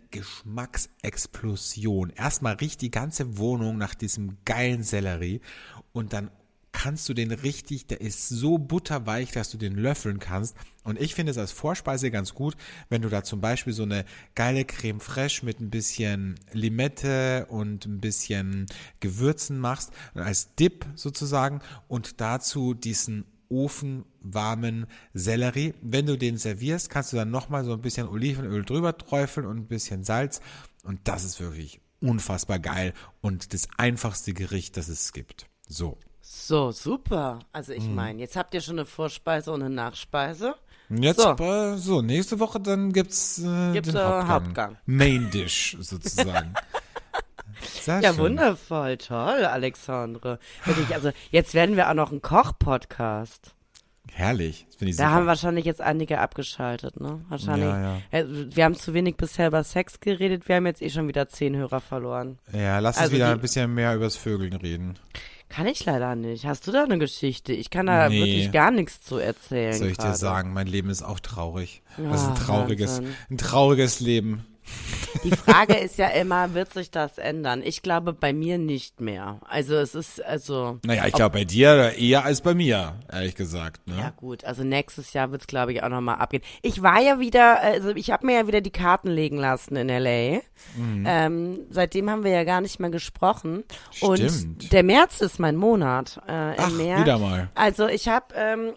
Geschmacksexplosion. Erstmal riecht die ganze Wohnung nach diesem geilen Sellerie und dann kannst du den richtig, der ist so butterweich, dass du den löffeln kannst. Und ich finde es als Vorspeise ganz gut, wenn du da zum Beispiel so eine geile Creme fraiche mit ein bisschen Limette und ein bisschen Gewürzen machst, als Dip sozusagen und dazu diesen ofenwarmen Sellerie. Wenn du den servierst, kannst du dann nochmal so ein bisschen Olivenöl drüber träufeln und ein bisschen Salz und das ist wirklich unfassbar geil und das einfachste Gericht, das es gibt. So, super. Also ich meine, jetzt habt ihr schon eine Vorspeise und eine Nachspeise. Jetzt nächste Woche dann gibt's den Hauptgang. Main Dish sozusagen. Ja, schön. Wundervoll, toll, Alexandre. Wirklich, also jetzt werden wir auch noch ein Koch-Podcast. Herrlich, das finde ich da super. Haben wahrscheinlich jetzt einige abgeschaltet, ne? Wahrscheinlich. Ja. Wir haben zu wenig bisher über Sex geredet, wir haben jetzt schon wieder 10 Hörer verloren. Ja, lass uns wieder ein bisschen mehr übers Vögeln reden. Kann ich leider nicht. Hast du da eine Geschichte? Ich kann da wirklich gar nichts zu erzählen. Soll ich dir sagen, mein Leben ist auch traurig. Das ist ein trauriges Leben. Die Frage ist ja immer, wird sich das ändern? Ich glaube bei mir nicht mehr. Also es ist, Naja, ich glaube bei dir eher als bei mir, ehrlich gesagt. Ne? Ja gut, also nächstes Jahr wird es glaube ich auch nochmal abgehen. Ich war ja wieder, ich habe mir ja wieder die Karten legen lassen in L.A. Seitdem haben wir ja gar nicht mehr gesprochen. Stimmt. Und der März ist mein Monat. Im März. Wieder mal. Also ich habe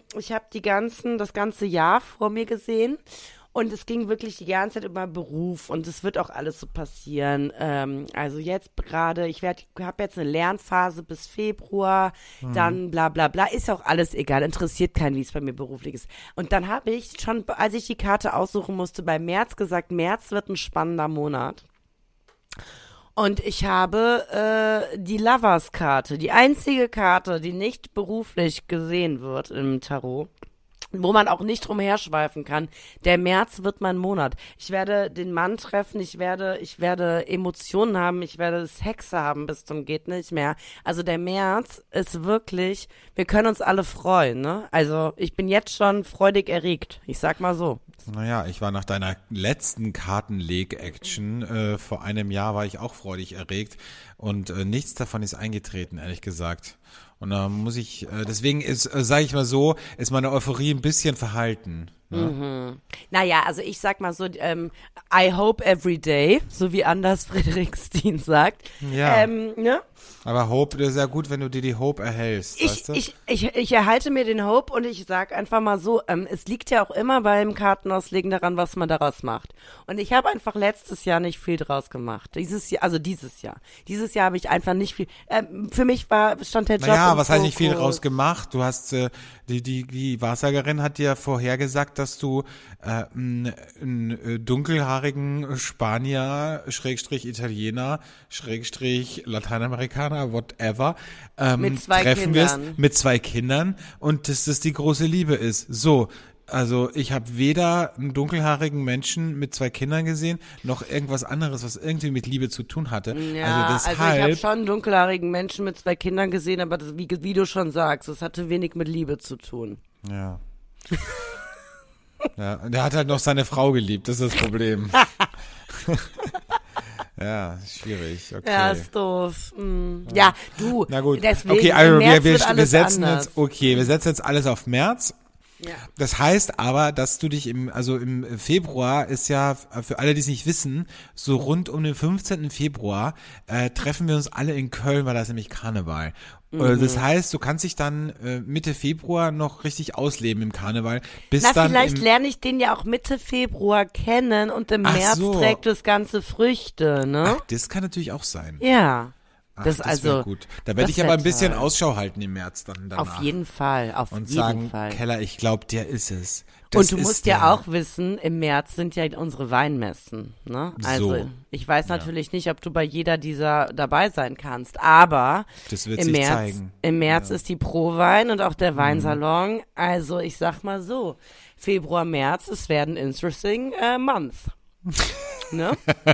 das ganze Jahr vor mir gesehen. Und es ging wirklich die ganze Zeit über Beruf und es wird auch alles so passieren. Also jetzt gerade, ich habe jetzt eine Lernphase bis Februar, dann bla bla bla, ist auch alles egal, interessiert keinen, wie es bei mir beruflich ist. Und dann habe ich schon, als ich die Karte aussuchen musste, bei März gesagt, März wird ein spannender Monat. Und ich habe die Lovers-Karte, die einzige Karte, die nicht beruflich gesehen wird im Tarot. wo man auch nicht drum herschweifen kann. Der März wird mein Monat. Ich werde den Mann treffen, ich werde Emotionen haben, ich werde Sex haben bis zum geht nicht mehr. Also der März ist wirklich, wir können uns alle freuen, ne? Also ich bin jetzt schon freudig erregt. Ich sag mal so. Naja, ich war nach deiner letzten Kartenleg-Action, vor einem Jahr war ich auch freudig erregt und nichts davon ist eingetreten, ehrlich gesagt. Und da muss ich, deswegen ist, sage ich mal so, ist meine Euphorie ein bisschen verhalten. Ne? Naja, also ich sag mal so, I hope every day, so wie Anders Friedrichstein sagt. Ja. Ne? Aber Hope, das ist ja gut, wenn du dir die Hope erhältst, weißt du? Ich erhalte mir den Hope und ich sag einfach mal so, es liegt ja auch immer beim Kartenauslegen daran, was man daraus macht. Und ich habe einfach letztes Jahr nicht viel draus gemacht. Dieses Jahr habe ich einfach nicht viel, für mich stand der Job Naja, was heißt Fokus. nicht viel draus gemacht? Du hast, die Wahrsagerin hat dir vorhergesagt, dass du einen dunkelhaarigen Spanier, Schrägstrich Italiener, Schrägstrich Lateinamerikaner, whatever, Mit zwei treffen wirst Kindern. mit 2 Kindern und dass das die große Liebe ist. So, also ich habe weder einen dunkelhaarigen Menschen mit 2 Kindern gesehen, noch irgendwas anderes, was irgendwie mit Liebe zu tun hatte. Ja, also ich habe schon einen dunkelhaarigen Menschen mit 2 Kindern gesehen, aber das, wie du schon sagst, das hatte wenig mit Liebe zu tun. Ja. Ja, der hat halt noch seine Frau geliebt, das ist das Problem. Ja, schwierig, okay. Ja, ist doof. Ja, du, Na gut, deswegen, okay, im also März wir wird alles setzen anders. wir setzen jetzt alles auf März. Ja. Das heißt aber, dass du dich im Februar ist ja, für alle, die es nicht wissen, so rund um den 15. Februar treffen wir uns alle in Köln, weil da ist nämlich Karneval. Das heißt, du kannst dich dann Mitte Februar noch richtig ausleben im Karneval. Bis dann Vielleicht lerne ich den ja auch Mitte Februar kennen und im Ach März so. trägt das Ganze Früchte, ne? Ach, das kann natürlich auch sein. Ja. Ach, das wär also gut. Da werde das ich aber wär ein bisschen toll. Ausschau halten im März dann danach. Auf jeden Fall, Und sagen, Fall. Keller, ich glaube, der ist es. Das Und du ist musst der. ja auch wissen, im März sind ja unsere Weinmessen, ne? Also, So. ich weiß natürlich nicht, ob du bei jeder dieser dabei sein kannst, aber Das wird im sich März, zeigen. im März ist die Pro-Wein und auch der Weinsalon. Also, ich sag mal so, Februar, März, es werden interesting month. Ne?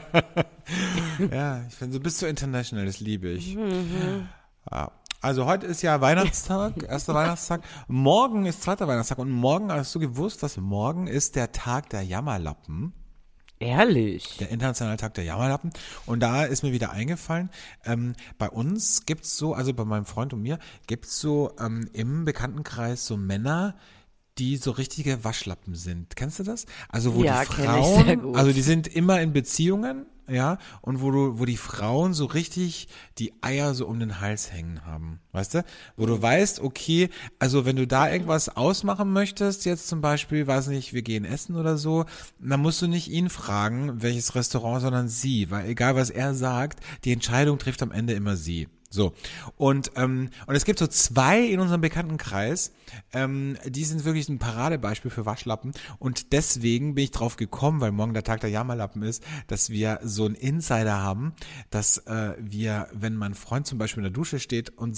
Ja, ich finde, du bist so international, das liebe ich. Ja. Also heute ist ja Weihnachtstag, erster Weihnachtstag. Morgen ist zweiter Weihnachtstag und morgen, hast du gewusst, dass morgen ist der Tag der Jammerlappen? Ehrlich? Der internationale Tag der Jammerlappen. Und da ist mir wieder eingefallen, bei uns gibt's so, also bei meinem Freund und mir, gibt's so im Bekanntenkreis so Männer, die so richtige Waschlappen sind. Kennst du das? Also wo Ja, die kenn ich sehr Frauen, gut. also die sind immer in Beziehungen, ja, und wo die Frauen so richtig die Eier so um den Hals hängen haben, weißt du? Wo du weißt, okay, also wenn du da irgendwas ausmachen möchtest, jetzt zum Beispiel, weiß nicht, wir gehen essen oder so, dann musst du nicht ihn fragen, welches Restaurant, sondern sie, weil egal was er sagt, die Entscheidung trifft am Ende immer sie. So, und es gibt so 2 in unserem Bekanntenkreis, die sind wirklich ein Paradebeispiel für Waschlappen und deswegen bin ich drauf gekommen, weil morgen der Tag der Jammerlappen ist, dass wir so einen Insider haben, dass wir, wenn mein Freund zum Beispiel in der Dusche steht und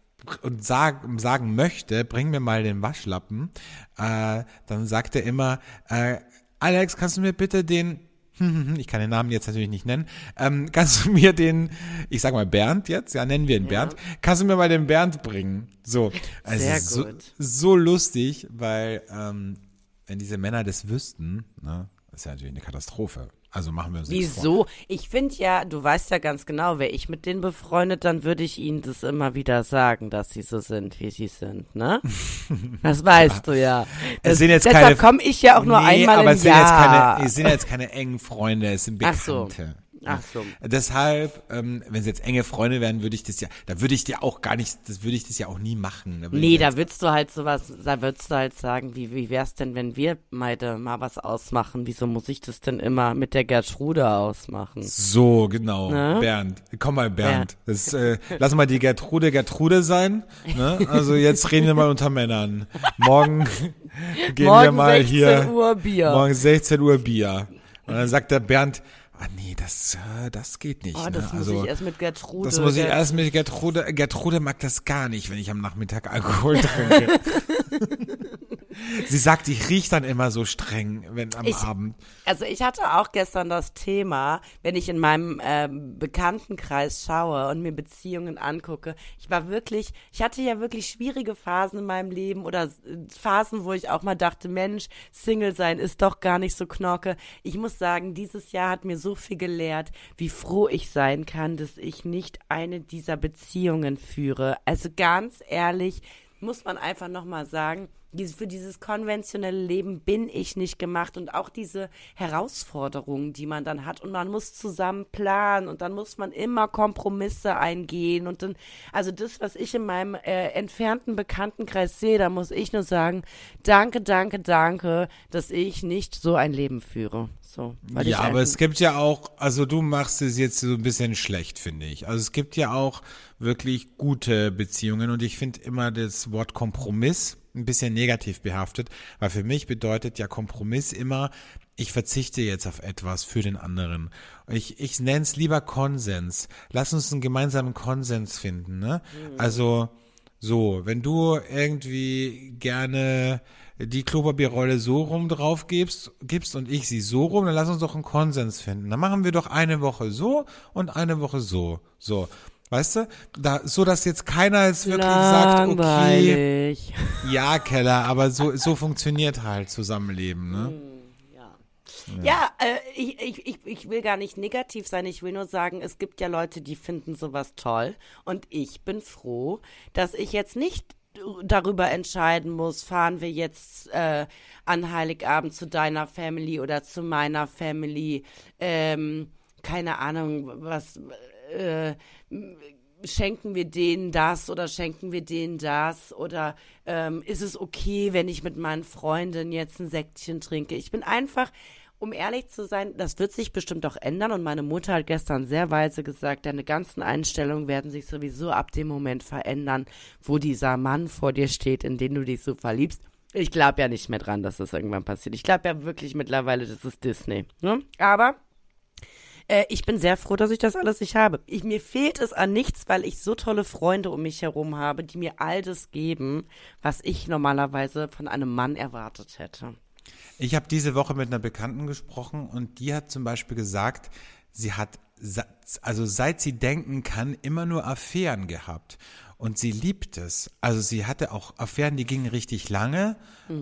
sagen möchte, bring mir mal den Waschlappen, dann sagt er immer, Alex, kannst du mir bitte den, ich kann den Namen jetzt natürlich nicht nennen, kannst du mir den, ich sag mal Bernd jetzt, ja, nennen wir ihn Bernd, kannst du mir mal den Bernd bringen? So, also Sehr gut. so lustig, weil wenn diese Männer das wüssten, ne, das ist ja natürlich eine Katastrophe. Also machen wir uns nichts vor. Wieso? Ich finde ja, du weißt ja ganz genau, wäre ich mit denen befreundet, dann würde ich ihnen das immer wieder sagen, dass sie so sind, wie sie sind, ne? Das weißt du ja. Es sind jetzt deshalb keine, komme ich ja auch nur einmal aber im es sind Jahr. es sind jetzt keine engen Freunde, es sind Bekannte. Ach so. Deshalb, wenn es jetzt enge Freunde wären, würde ich das ja auch nie machen. Nee, da würdest du halt sagen, wie wär's denn, wenn wir beide mal was ausmachen? Wieso muss ich das denn immer mit der Gertrude ausmachen? So, genau. Ne? Bernd. Komm mal, Bernd. Das, lass mal die Gertrude sein. Ne? Also jetzt reden wir mal unter Männern. Morgen gehen wir mal 16 hier. Uhr Bier. Morgen 16 Uhr Bier. Und dann sagt der Bernd, nee, das geht nicht. Oh, das ne? muss Also, ich erst mit Gertrude. das muss ich erst mit Gertrude. Gertrude mag das gar nicht, wenn ich am Nachmittag Alkohol trinke. Sie sagt, ich riech dann immer so streng, wenn am Abend. Also ich hatte auch gestern das Thema, wenn ich in meinem Bekanntenkreis schaue und mir Beziehungen angucke. Ich hatte ja wirklich schwierige Phasen in meinem Leben oder Phasen, wo ich auch mal dachte, Mensch, Single sein ist doch gar nicht so knorke. Ich muss sagen, dieses Jahr hat mir so viel gelehrt, wie froh ich sein kann, dass ich nicht eine dieser Beziehungen führe. Also ganz ehrlich, muss man einfach nochmal sagen, für dieses konventionelle Leben bin ich nicht gemacht und auch diese Herausforderungen, die man dann hat und man muss zusammen planen und dann muss man immer Kompromisse eingehen und dann, also das, was ich in meinem entfernten Bekanntenkreis sehe, da muss ich nur sagen, danke, dass ich nicht so ein Leben führe. So, ja, aber es gibt ja auch, also du machst es jetzt so ein bisschen schlecht, finde ich. Also es gibt ja auch wirklich gute Beziehungen und ich finde immer das Wort Kompromiss ein bisschen negativ behaftet, weil für mich bedeutet ja Kompromiss immer, ich verzichte jetzt auf etwas für den anderen. Ich nenne es lieber Konsens. Lass uns einen gemeinsamen Konsens finden, ne? Also so, wenn du irgendwie gerne die Klopapierrolle so rum drauf gibst und ich sie so rum, dann lass uns doch einen Konsens finden. Dann machen wir doch eine Woche so und eine Woche so. So. Weißt du? So dass jetzt keiner jetzt wirklich langweilig. Sagt, okay, ja, Keller, aber so funktioniert halt Zusammenleben, ne? Ja, ich will gar nicht negativ sein, ich will nur sagen, es gibt ja Leute, die finden sowas toll und ich bin froh, dass ich jetzt nicht darüber entscheiden muss, fahren wir jetzt an Heiligabend zu deiner Family oder zu meiner Family, keine Ahnung, was, schenken wir denen das oder schenken wir denen das oder ist es okay, wenn ich mit meinen Freundinnen jetzt ein Säckchen trinke? Ich bin einfach, um ehrlich zu sein, das wird sich bestimmt auch ändern und meine Mutter hat gestern sehr weise gesagt, deine ganzen Einstellungen werden sich sowieso ab dem Moment verändern, wo dieser Mann vor dir steht, in den du dich so verliebst. Ich glaube ja nicht mehr dran, dass das irgendwann passiert. Ich glaube ja wirklich mittlerweile, das ist Disney. Ne? Aber ich bin sehr froh, dass ich das alles nicht habe. Mir fehlt es an nichts, weil ich so tolle Freunde um mich herum habe, die mir all das geben, was ich normalerweise von einem Mann erwartet hätte. Ich habe diese Woche mit einer Bekannten gesprochen und die hat zum Beispiel gesagt, sie hat, also seit sie denken kann, immer nur Affären gehabt. Und sie liebt es. Also sie hatte auch Affären, die gingen richtig lange,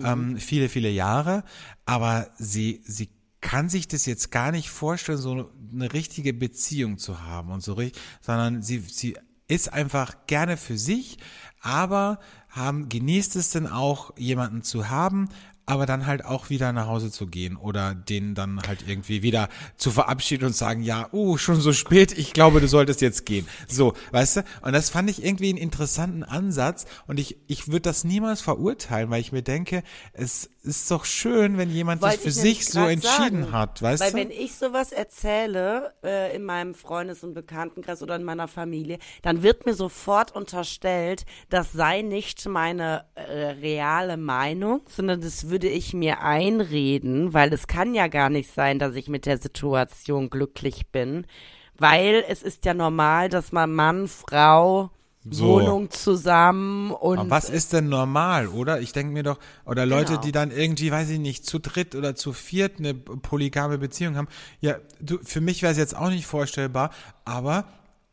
viele Jahre, aber sie kann sich das jetzt gar nicht vorstellen, so eine richtige Beziehung zu haben und so richtig, sondern sie ist einfach gerne für sich, aber genießt es dann auch, jemanden zu haben, aber dann halt auch wieder nach Hause zu gehen oder den dann halt irgendwie wieder zu verabschieden und sagen, ja, schon so spät, ich glaube, du solltest jetzt gehen. So, weißt du? Und das fand ich irgendwie einen interessanten Ansatz und ich würde das niemals verurteilen, weil ich mir denke, es ist doch schön, wenn jemand sich für sich so entschieden hat, weißt du? Weil wenn ich sowas erzähle in meinem Freundes- und Bekanntenkreis oder in meiner Familie, dann wird mir sofort unterstellt, das sei nicht meine reale Meinung, sondern das würde ich mir einreden, weil es kann ja gar nicht sein, dass ich mit der Situation glücklich bin, weil es ist ja normal, dass man Mann, Frau, Wohnung zusammen und... Aber was ist denn normal, oder? Ich denke mir doch, oder Leute, die dann irgendwie, weiß ich nicht, zu dritt oder zu viert eine polygame Beziehung haben, ja, für mich wäre es jetzt auch nicht vorstellbar, aber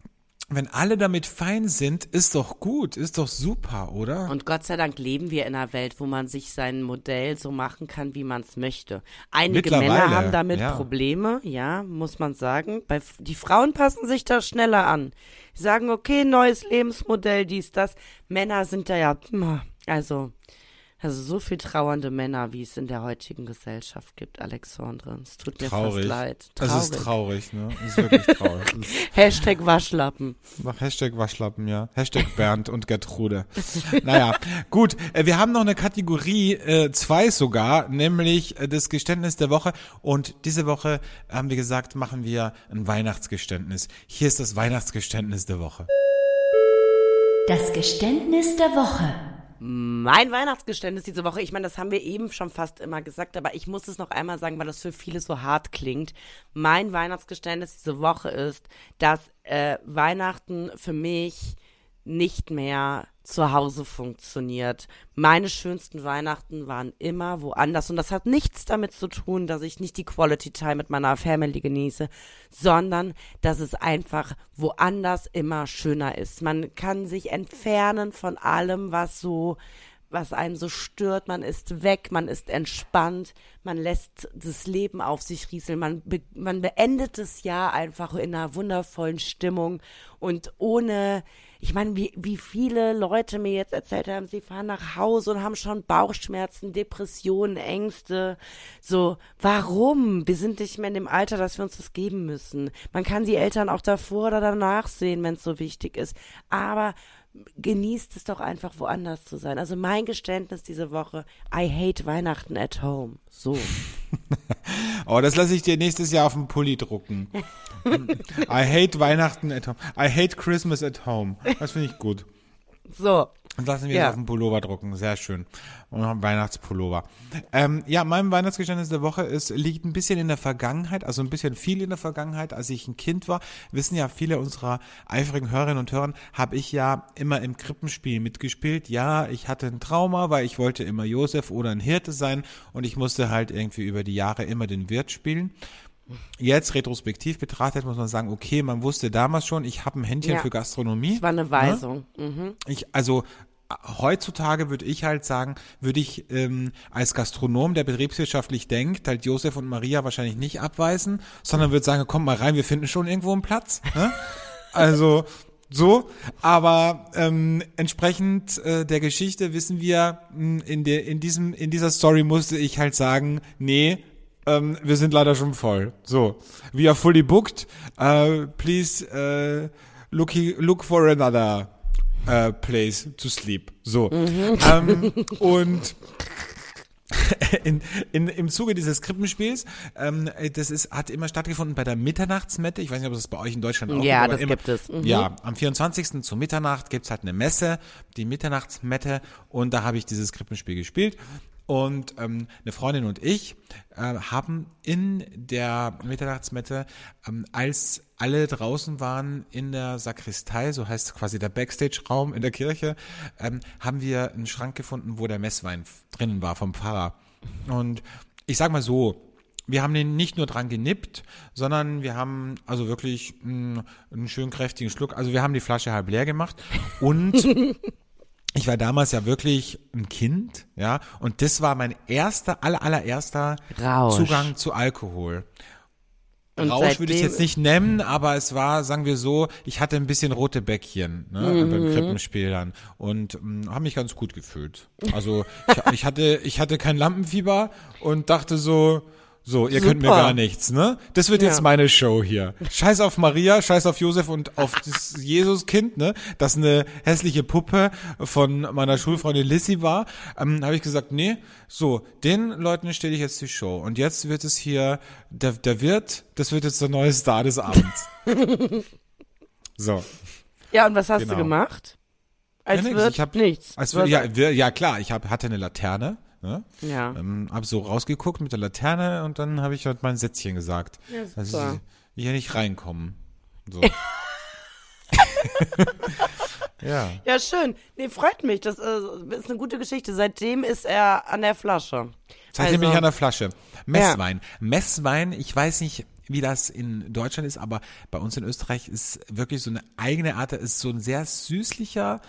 wenn alle damit fein sind, ist doch gut, ist doch super, oder? Und Gott sei Dank leben wir in einer Welt, wo man sich sein Modell so machen kann, wie man es möchte. Einige Männer haben damit Probleme, ja, muss man sagen. Die Frauen passen sich da schneller an. Die sagen, okay, neues Lebensmodell, dies, das. Männer sind da ja, also so viel trauernde Männer, wie es in der heutigen Gesellschaft gibt, Alexandre. Es tut mir fast leid. Traurig. Das ist traurig, ne? Das ist wirklich traurig. Hashtag Waschlappen. Hashtag Waschlappen, ja. Hashtag Bernd und Gertrude. Naja, gut. Wir haben noch eine Kategorie, 2 sogar, nämlich das Geständnis der Woche. Und diese Woche, haben wir gesagt, machen wir ein Weihnachtsgeständnis. Hier ist das Weihnachtsgeständnis der Woche. Das Geständnis der Woche. Mein Weihnachtsgeständnis diese Woche, ich meine, das haben wir eben schon fast immer gesagt, aber ich muss es noch einmal sagen, weil das für viele so hart klingt. Mein Weihnachtsgeständnis diese Woche ist, dass Weihnachten für mich nicht mehr zu Hause funktioniert. Meine schönsten Weihnachten waren immer woanders. Und das hat nichts damit zu tun, dass ich nicht die Quality Time mit meiner Family genieße, sondern dass es einfach woanders immer schöner ist. Man kann sich entfernen von allem, was einen so stört, man ist weg, man ist entspannt, man lässt das Leben auf sich rieseln, man beendet das Jahr einfach in einer wundervollen Stimmung und ohne, ich meine, wie viele Leute mir jetzt erzählt haben, sie fahren nach Hause und haben schon Bauchschmerzen, Depressionen, Ängste, so, warum? Wir sind nicht mehr in dem Alter, dass wir uns das geben müssen. Man kann die Eltern auch davor oder danach sehen, wenn es so wichtig ist, aber genießt es doch einfach, woanders zu sein. Also mein Geständnis diese Woche, I hate Weihnachten at home. So. Oh, das lasse ich dir nächstes Jahr auf dem Pulli drucken. I hate Weihnachten at home. I hate Christmas at home. Das finde ich gut. So. Und lassen wir es auf dem Pullover drucken. Sehr schön. Und noch ein Weihnachtspullover. Ja, mein Weihnachtsgeständnis der Woche liegt ein bisschen in der Vergangenheit, also ein bisschen viel in der Vergangenheit. Als ich ein Kind war, wissen ja viele unserer eifrigen Hörerinnen und Hörer, habe ich ja immer im Krippenspiel mitgespielt. Ja, ich hatte ein Trauma, weil ich wollte immer Josef oder ein Hirte sein und ich musste halt irgendwie über die Jahre immer den Wirt spielen. Jetzt retrospektiv betrachtet muss man sagen, okay, man wusste damals schon, ich habe ein Händchen für Gastronomie. Das war eine Weisung. Ne? Heutzutage würde ich halt sagen, als Gastronom, der betriebswirtschaftlich denkt, halt Josef und Maria wahrscheinlich nicht abweisen, sondern würde sagen, komm mal rein, wir finden schon irgendwo einen Platz. Ne? Also so, aber entsprechend der Geschichte wissen wir, in dieser Story musste ich halt sagen, nee, wir sind leider schon voll. So, we are fully booked. Please look for another place to sleep. So. Und im Zuge dieses Krippenspiels, hat immer stattgefunden bei der Mitternachtsmette. Ich weiß nicht, ob das bei euch in Deutschland auch gibt. Ja, das gibt es. Ja, am 24. zur Mitternacht gibt's halt eine Messe, die Mitternachtsmette, und da habe ich dieses Krippenspiel gespielt. Und eine Freundin und ich haben in der Mitternachtsmette, als alle draußen waren in der Sakristei, so heißt quasi der Backstage-Raum in der Kirche, haben wir einen Schrank gefunden, wo der Messwein drinnen war vom Pfarrer. Und ich sag mal so, wir haben den nicht nur dran genippt, sondern wir haben also wirklich einen schönen kräftigen Schluck, also wir haben die Flasche halb leer gemacht und ich war damals ja wirklich ein Kind, ja, und das war mein allererster Zugang zu Alkohol. Und Rausch würde ich jetzt nicht nennen, aber es war, sagen wir so, ich hatte ein bisschen rote Bäckchen, ne, beim Krippenspiel dann und habe mich ganz gut gefühlt. Also ich hatte kein Lampenfieber und dachte so, ihr könnt mir gar nichts, ne? Das wird jetzt meine Show hier. Scheiß auf Maria, scheiß auf Josef und auf das Jesuskind, ne? Das eine hässliche Puppe von meiner Schulfreundin Lissy war. Habe ich gesagt, nee, so, den Leuten stelle ich jetzt die Show. Und jetzt wird es hier, das wird jetzt der neue Star des Abends. So. Ja, und was hast du gemacht? Nichts. Ja, klar, ich hatte eine Laterne. Ne? Ja. Hab so rausgeguckt mit der Laterne und dann habe ich halt mein Sätzchen gesagt. Ja, super. Also hier nicht reinkommen. So. Ja. Ja, schön. Nee, freut mich. Das ist eine gute Geschichte. Seitdem ist er an der Flasche. Seitdem bin ich an der Flasche. Messwein. Ja. Messwein, ich weiß nicht, wie das in Deutschland ist, aber bei uns in Österreich ist wirklich so eine eigene Art, ist so ein sehr süßlicher,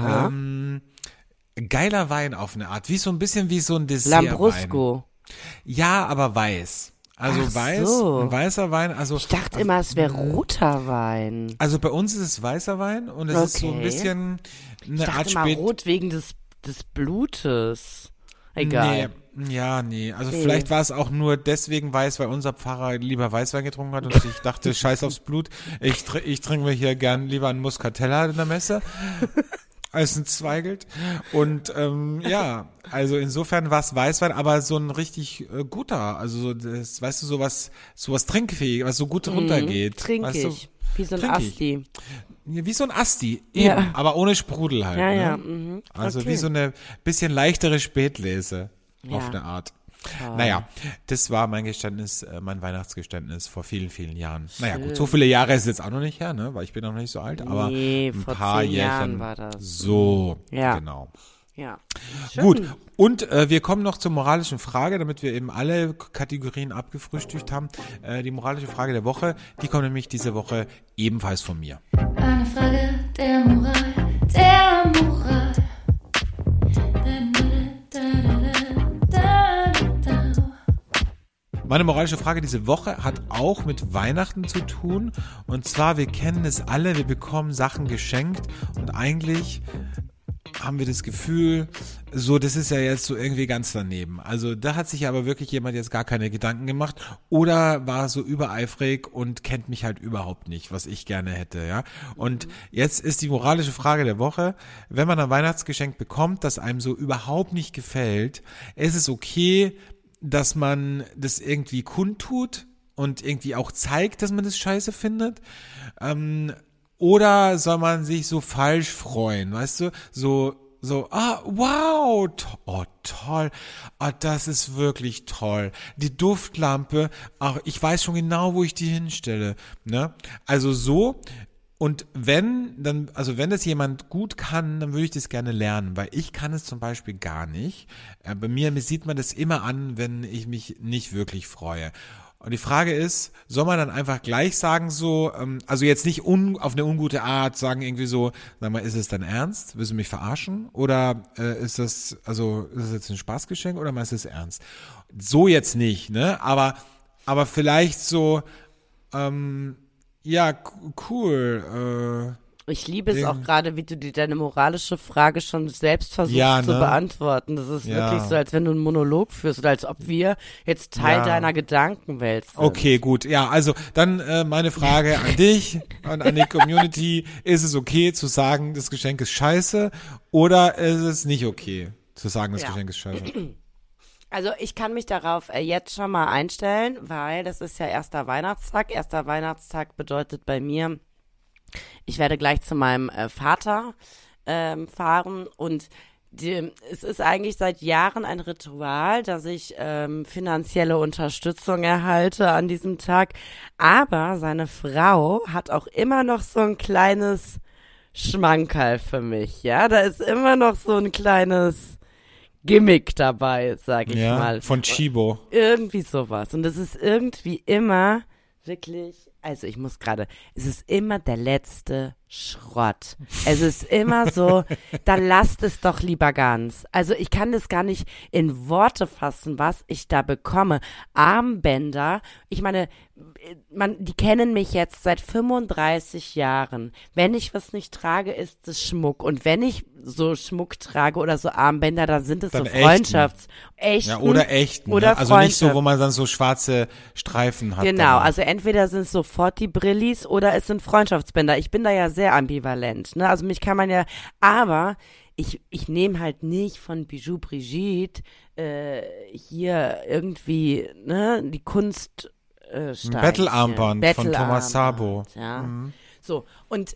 geiler Wein auf eine Art, wie so ein bisschen wie so ein Dessertwein. Lambrusco. Ja, aber weiß. Also ein weißer Wein. Also ich dachte immer, es wäre roter Wein. Also bei uns ist es weißer Wein und es ist so ein bisschen eine Art Ich dachte immer rot wegen des Blutes. Egal. Nee. Also vielleicht war es auch nur deswegen weiß, weil unser Pfarrer lieber Weißwein getrunken hat und ich dachte, scheiß aufs Blut. Ich trinke mir hier gern lieber einen Muscatella in der Messe. Als ein Zweigelt. Und also insofern war es Weißwein, aber so ein richtig guter, also so das, weißt du, sowas trinkfähig, was so gut runtergeht. Trinkig. Weißt du? Wie so ein Asti. Wie so ein Asti, eben, aber ohne Sprudel halt. Ja, ne? ja. Also wie so eine bisschen leichtere Spätlese auf eine Art. Toll. Naja, das war mein Geständnis, mein Weihnachtsgeständnis vor vielen, vielen Jahren. Naja, gut, Schön. so viele Jahre ist es jetzt auch noch nicht her, ne, weil ich bin noch nicht so alt, aber Nee, ein vor paar 10 Jahren Jährchen. war das. So, Ja. genau. Ja. Schön. Gut, und wir kommen noch zur moralischen Frage, damit wir eben alle Kategorien abgefrühstückt haben. Die moralische Frage der Woche, die kommt nämlich diese Woche ebenfalls von mir. Eine Frage der Moral, der Moral. Meine moralische Frage diese Woche hat auch mit Weihnachten zu tun. Und zwar, wir kennen es alle, wir bekommen Sachen geschenkt und eigentlich haben wir das Gefühl, so, das ist ja jetzt so irgendwie ganz daneben. Also da hat sich aber wirklich jemand jetzt gar keine Gedanken gemacht oder war so übereifrig und kennt mich halt überhaupt nicht, was ich gerne hätte, ja. Und jetzt ist die moralische Frage der Woche, wenn man ein Weihnachtsgeschenk bekommt, das einem so überhaupt nicht gefällt, ist es okay, dass man das irgendwie kundtut und irgendwie auch zeigt, dass man das scheiße findet? Oder soll man sich so falsch freuen, weißt du? So, wow, toll, das ist wirklich toll. Die Duftlampe, ich weiß schon genau, wo ich die hinstelle, ne? Also so. Und wenn das jemand gut kann, dann würde ich das gerne lernen, weil ich kann es zum Beispiel gar nicht. Bei mir sieht man das immer an, wenn ich mich nicht wirklich freue. Und die Frage ist, soll man dann einfach gleich sagen so, also jetzt nicht auf eine ungute Art sagen irgendwie so, sag mal, ist es dein Ernst? Willst du mich verarschen? Oder ist das jetzt ein Spaßgeschenk oder meinst du es ernst? So jetzt nicht, ne? Aber vielleicht so, ja, cool, Ich liebe es auch gerade, wie du dir deine moralische Frage schon selbst versuchst Ja, zu ne? beantworten. Das ist Ja. wirklich so, als wenn du einen Monolog führst oder als ob wir jetzt Teil Ja. deiner Gedankenwelt sind. Okay, gut. Ja, also dann meine Frage an dich und an die Community. Ist es okay zu sagen, das Geschenk ist scheiße oder ist es nicht okay zu sagen, das Ja. Geschenk ist scheiße? Also ich kann mich darauf jetzt schon mal einstellen, weil das ist ja erster Weihnachtstag. Erster Weihnachtstag bedeutet bei mir, ich werde gleich zu meinem Vater fahren und es ist eigentlich seit Jahren ein Ritual, dass ich finanzielle Unterstützung erhalte an diesem Tag. Aber seine Frau hat auch immer noch so ein kleines Schmankerl für mich. Ja, da ist immer noch so ein kleines Gimmick dabei, sag ich Ja, mal. von Chibo. Irgendwie sowas. Und es ist irgendwie immer wirklich, also ich muss gerade, es ist immer der letzte Schrott. Es ist immer so, dann lasst es doch lieber ganz. Also ich kann das gar nicht in Worte fassen, was ich da bekomme. Armbänder, ich meine, die kennen mich jetzt seit 35 Jahren. Wenn ich was nicht trage, ist es Schmuck. Und wenn ich so Schmuck trage oder so Armbänder, dann sind es Dann so Freundschafts-echten. Ja, oder echt. Ne? Oder Also nicht so, Freundschaft. wo man dann so schwarze Streifen hat. Genau, dann. also entweder sind es sofort die Brillis oder es sind Freundschaftsbänder. Ich bin da ja sehr ambivalent, ne? Also mich kann man ja, aber ich nehme halt nicht von Bijou Brigitte hier irgendwie, ne, die Kunst Ein Bettelarmband von Thomas Sabo. Ja. So, und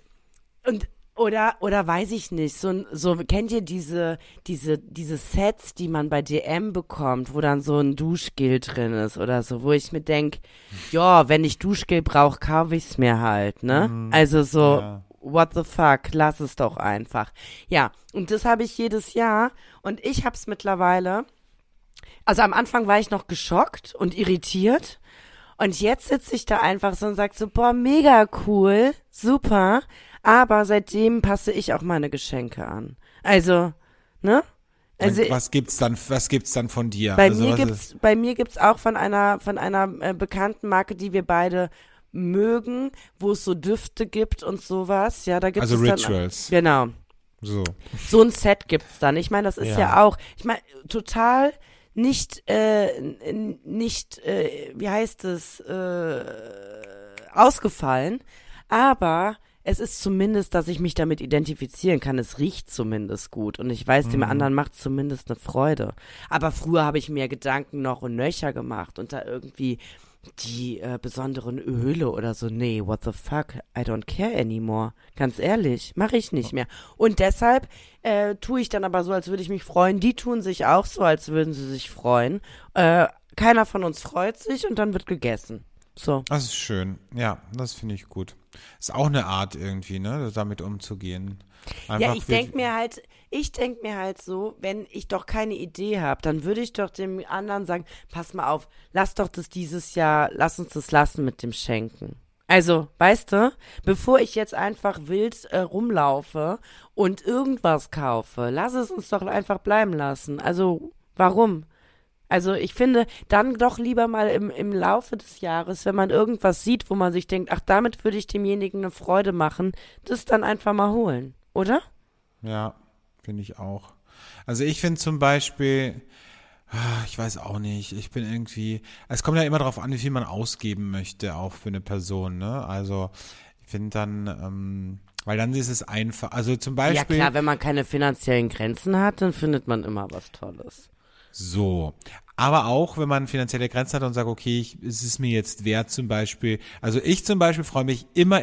oder weiß ich nicht, so kennt ihr diese Sets, die man bei DM bekommt, wo dann so ein Duschgel drin ist oder so, wo ich mir denk, ja, wenn ich Duschgel brauche, kaufe ich's mir halt, ne? Also so, Ja. what the fuck, lass es doch einfach. Ja, und das habe ich jedes Jahr und ich hab's mittlerweile, also am Anfang war ich noch geschockt und irritiert und jetzt sitze ich da einfach so und sag so, boah, mega cool, super, aber seitdem passe ich auch meine Geschenke an. Also, ne? Also Was gibt's dann von dir? bei also, mir gibt's auch von einer bekannten Marke, die wir beide mögen, wo es so Düfte gibt und sowas. Ja, da gibt Also es dann, Rituals. genau. So. So ein Set gibt's dann. Ich meine, das ist Ja. ja auch, ich meine, total nicht, wie heißt es, ausgefallen, aber es ist zumindest, dass ich mich damit identifizieren kann. Es riecht zumindest gut und ich weiß, dem anderen macht zumindest eine Freude. Aber früher habe ich mir Gedanken noch und nöcher gemacht und da irgendwie die besonderen Öle oder so. Nee, what the fuck? I don't care anymore. Ganz ehrlich, mache ich nicht mehr. Und deshalb tue ich dann aber so, als würde ich mich freuen. Die tun sich auch so, als würden sie sich freuen. Keiner von uns freut sich und dann wird gegessen. So. Das ist schön. Ja, das finde ich gut. Ist auch eine Art irgendwie, ne, damit umzugehen. Ja, ich denke mir halt so, wenn ich doch keine Idee habe, dann würde ich doch dem anderen sagen, pass mal auf, lass uns das lassen mit dem Schenken. Also, weißt du, bevor ich jetzt einfach wild rumlaufe und irgendwas kaufe, lass es uns doch einfach bleiben lassen. Also, warum? Also ich finde, dann doch lieber mal im Laufe des Jahres, wenn man irgendwas sieht, wo man sich denkt, ach, damit würde ich demjenigen eine Freude machen, das dann einfach mal holen, oder? Ja, finde ich auch. Also ich finde zum Beispiel, ich weiß auch nicht, ich bin irgendwie, es kommt ja immer darauf an, wie viel man ausgeben möchte, auch für eine Person, ne? Also ich finde dann, weil dann ist es einfach, also zum Beispiel. Ja klar, wenn man keine finanziellen Grenzen hat, dann findet man immer was Tolles. So, aber auch, wenn man finanzielle Grenzen hat und sagt, okay, es ist mir jetzt wert zum Beispiel, also ich zum Beispiel freue mich immer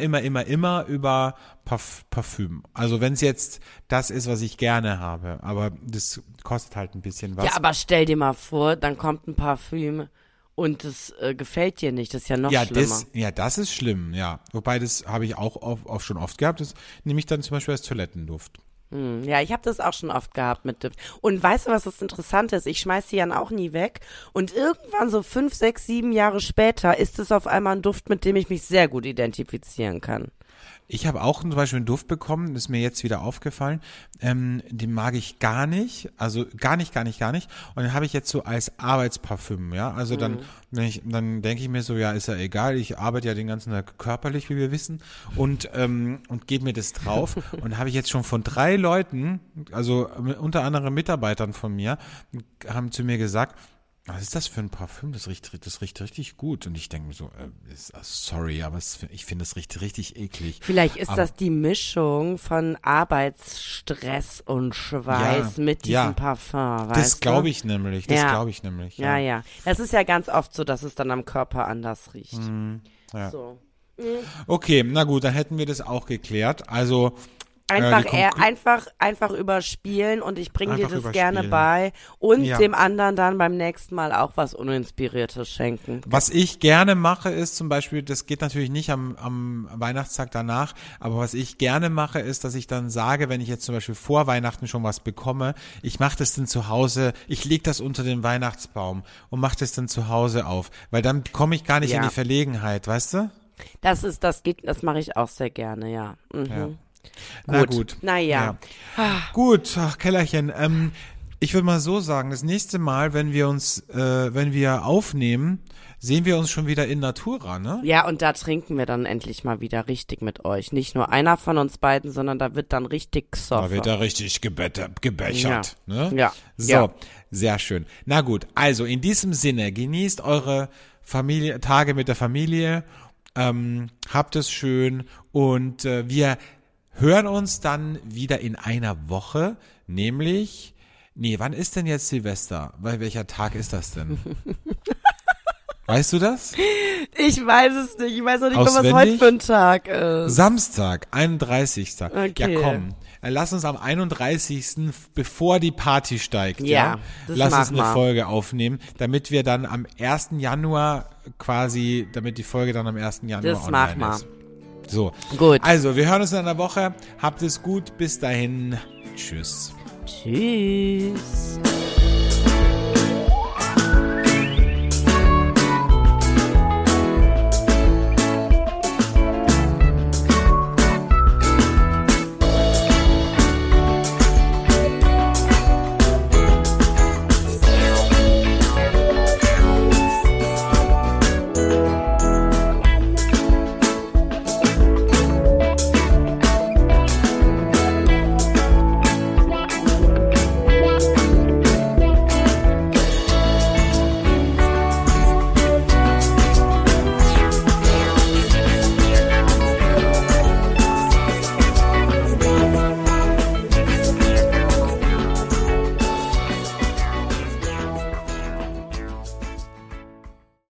über Parfüm. Also wenn es jetzt das ist, was ich gerne habe, aber das kostet halt ein bisschen was. Ja, aber stell dir mal vor, dann kommt ein Parfüm und das gefällt dir nicht, das ist ja noch schlimmer. Das ist schlimm, ja. Wobei, das habe ich auch schon oft gehabt, das nehme ich dann zum Beispiel als Toilettenduft. Ja, ich habe das auch schon oft gehabt mit Duft. Und weißt du, was das Interessante ist? Ich schmeiß die dann auch nie weg. Und irgendwann so 5, 6, 7 Jahre später ist es auf einmal ein Duft, mit dem ich mich sehr gut identifizieren kann. Ich habe auch zum Beispiel einen Duft bekommen, ist mir jetzt wieder aufgefallen, den mag ich gar nicht, also gar nicht. Und den habe ich jetzt so als Arbeitsparfüm, ja, also dann denke ich mir so, ja, ist ja egal, ich arbeite ja den ganzen Tag körperlich, wie wir wissen, und gebe mir das drauf und habe ich jetzt schon von 3 Leuten, also unter anderem Mitarbeitern von mir, haben zu mir gesagt, was ist das für ein Parfüm? Das riecht richtig gut. Und ich denke mir so, sorry, aber ich finde es riecht richtig eklig. Vielleicht ist das die Mischung von Arbeitsstress und Schweiß mit diesem Parfum, weißt du? Das glaube ich nämlich. Ja. Das ist ja ganz oft so, dass es dann am Körper anders riecht. Ja. So. Okay, na gut, dann hätten wir das auch geklärt. Also Einfach überspielen und ich bringe dir das gerne bei und dem anderen dann beim nächsten Mal auch was Uninspiriertes schenken. Was ich gerne mache ist zum Beispiel, das geht natürlich nicht am Weihnachtstag danach, aber was ich gerne mache ist, dass ich dann sage, wenn ich jetzt zum Beispiel vor Weihnachten schon was bekomme, ich mache das dann zu Hause, ich lege das unter den Weihnachtsbaum und mache das dann zu Hause auf, weil dann komme ich gar nicht in die Verlegenheit, weißt du? Das mache ich auch sehr gerne, ja. Ja. Na gut. Naja. Ja. Gut, ach, Kellerchen. Ich würde mal so sagen, das nächste Mal, wenn wir aufnehmen, sehen wir uns schon wieder in Natura, ne? Ja, und da trinken wir dann endlich mal wieder richtig mit euch. Nicht nur einer von uns beiden, sondern da wird dann richtig gesoffen. Da wird da richtig gebechert, ne? Ja. So, sehr schön. Na gut, also in diesem Sinne, genießt eure Tage mit der Familie, habt es schön und wir hören uns dann wieder in einer Woche, nämlich, wann ist denn jetzt Silvester? Welcher Tag ist das denn? Weißt du das? Ich weiß es nicht. Ich weiß auch nicht, was heute für ein Tag ist. Samstag, 31. Okay. Ja, komm. Lass uns am 31. bevor die Party steigt, lass uns eine Folge aufnehmen, damit wir dann am 1. Januar damit die Folge dann am 1. Januar das online ist. So, gut. Also, wir hören uns in einer Woche. Habt es gut. Bis dahin. Tschüss. Tschüss.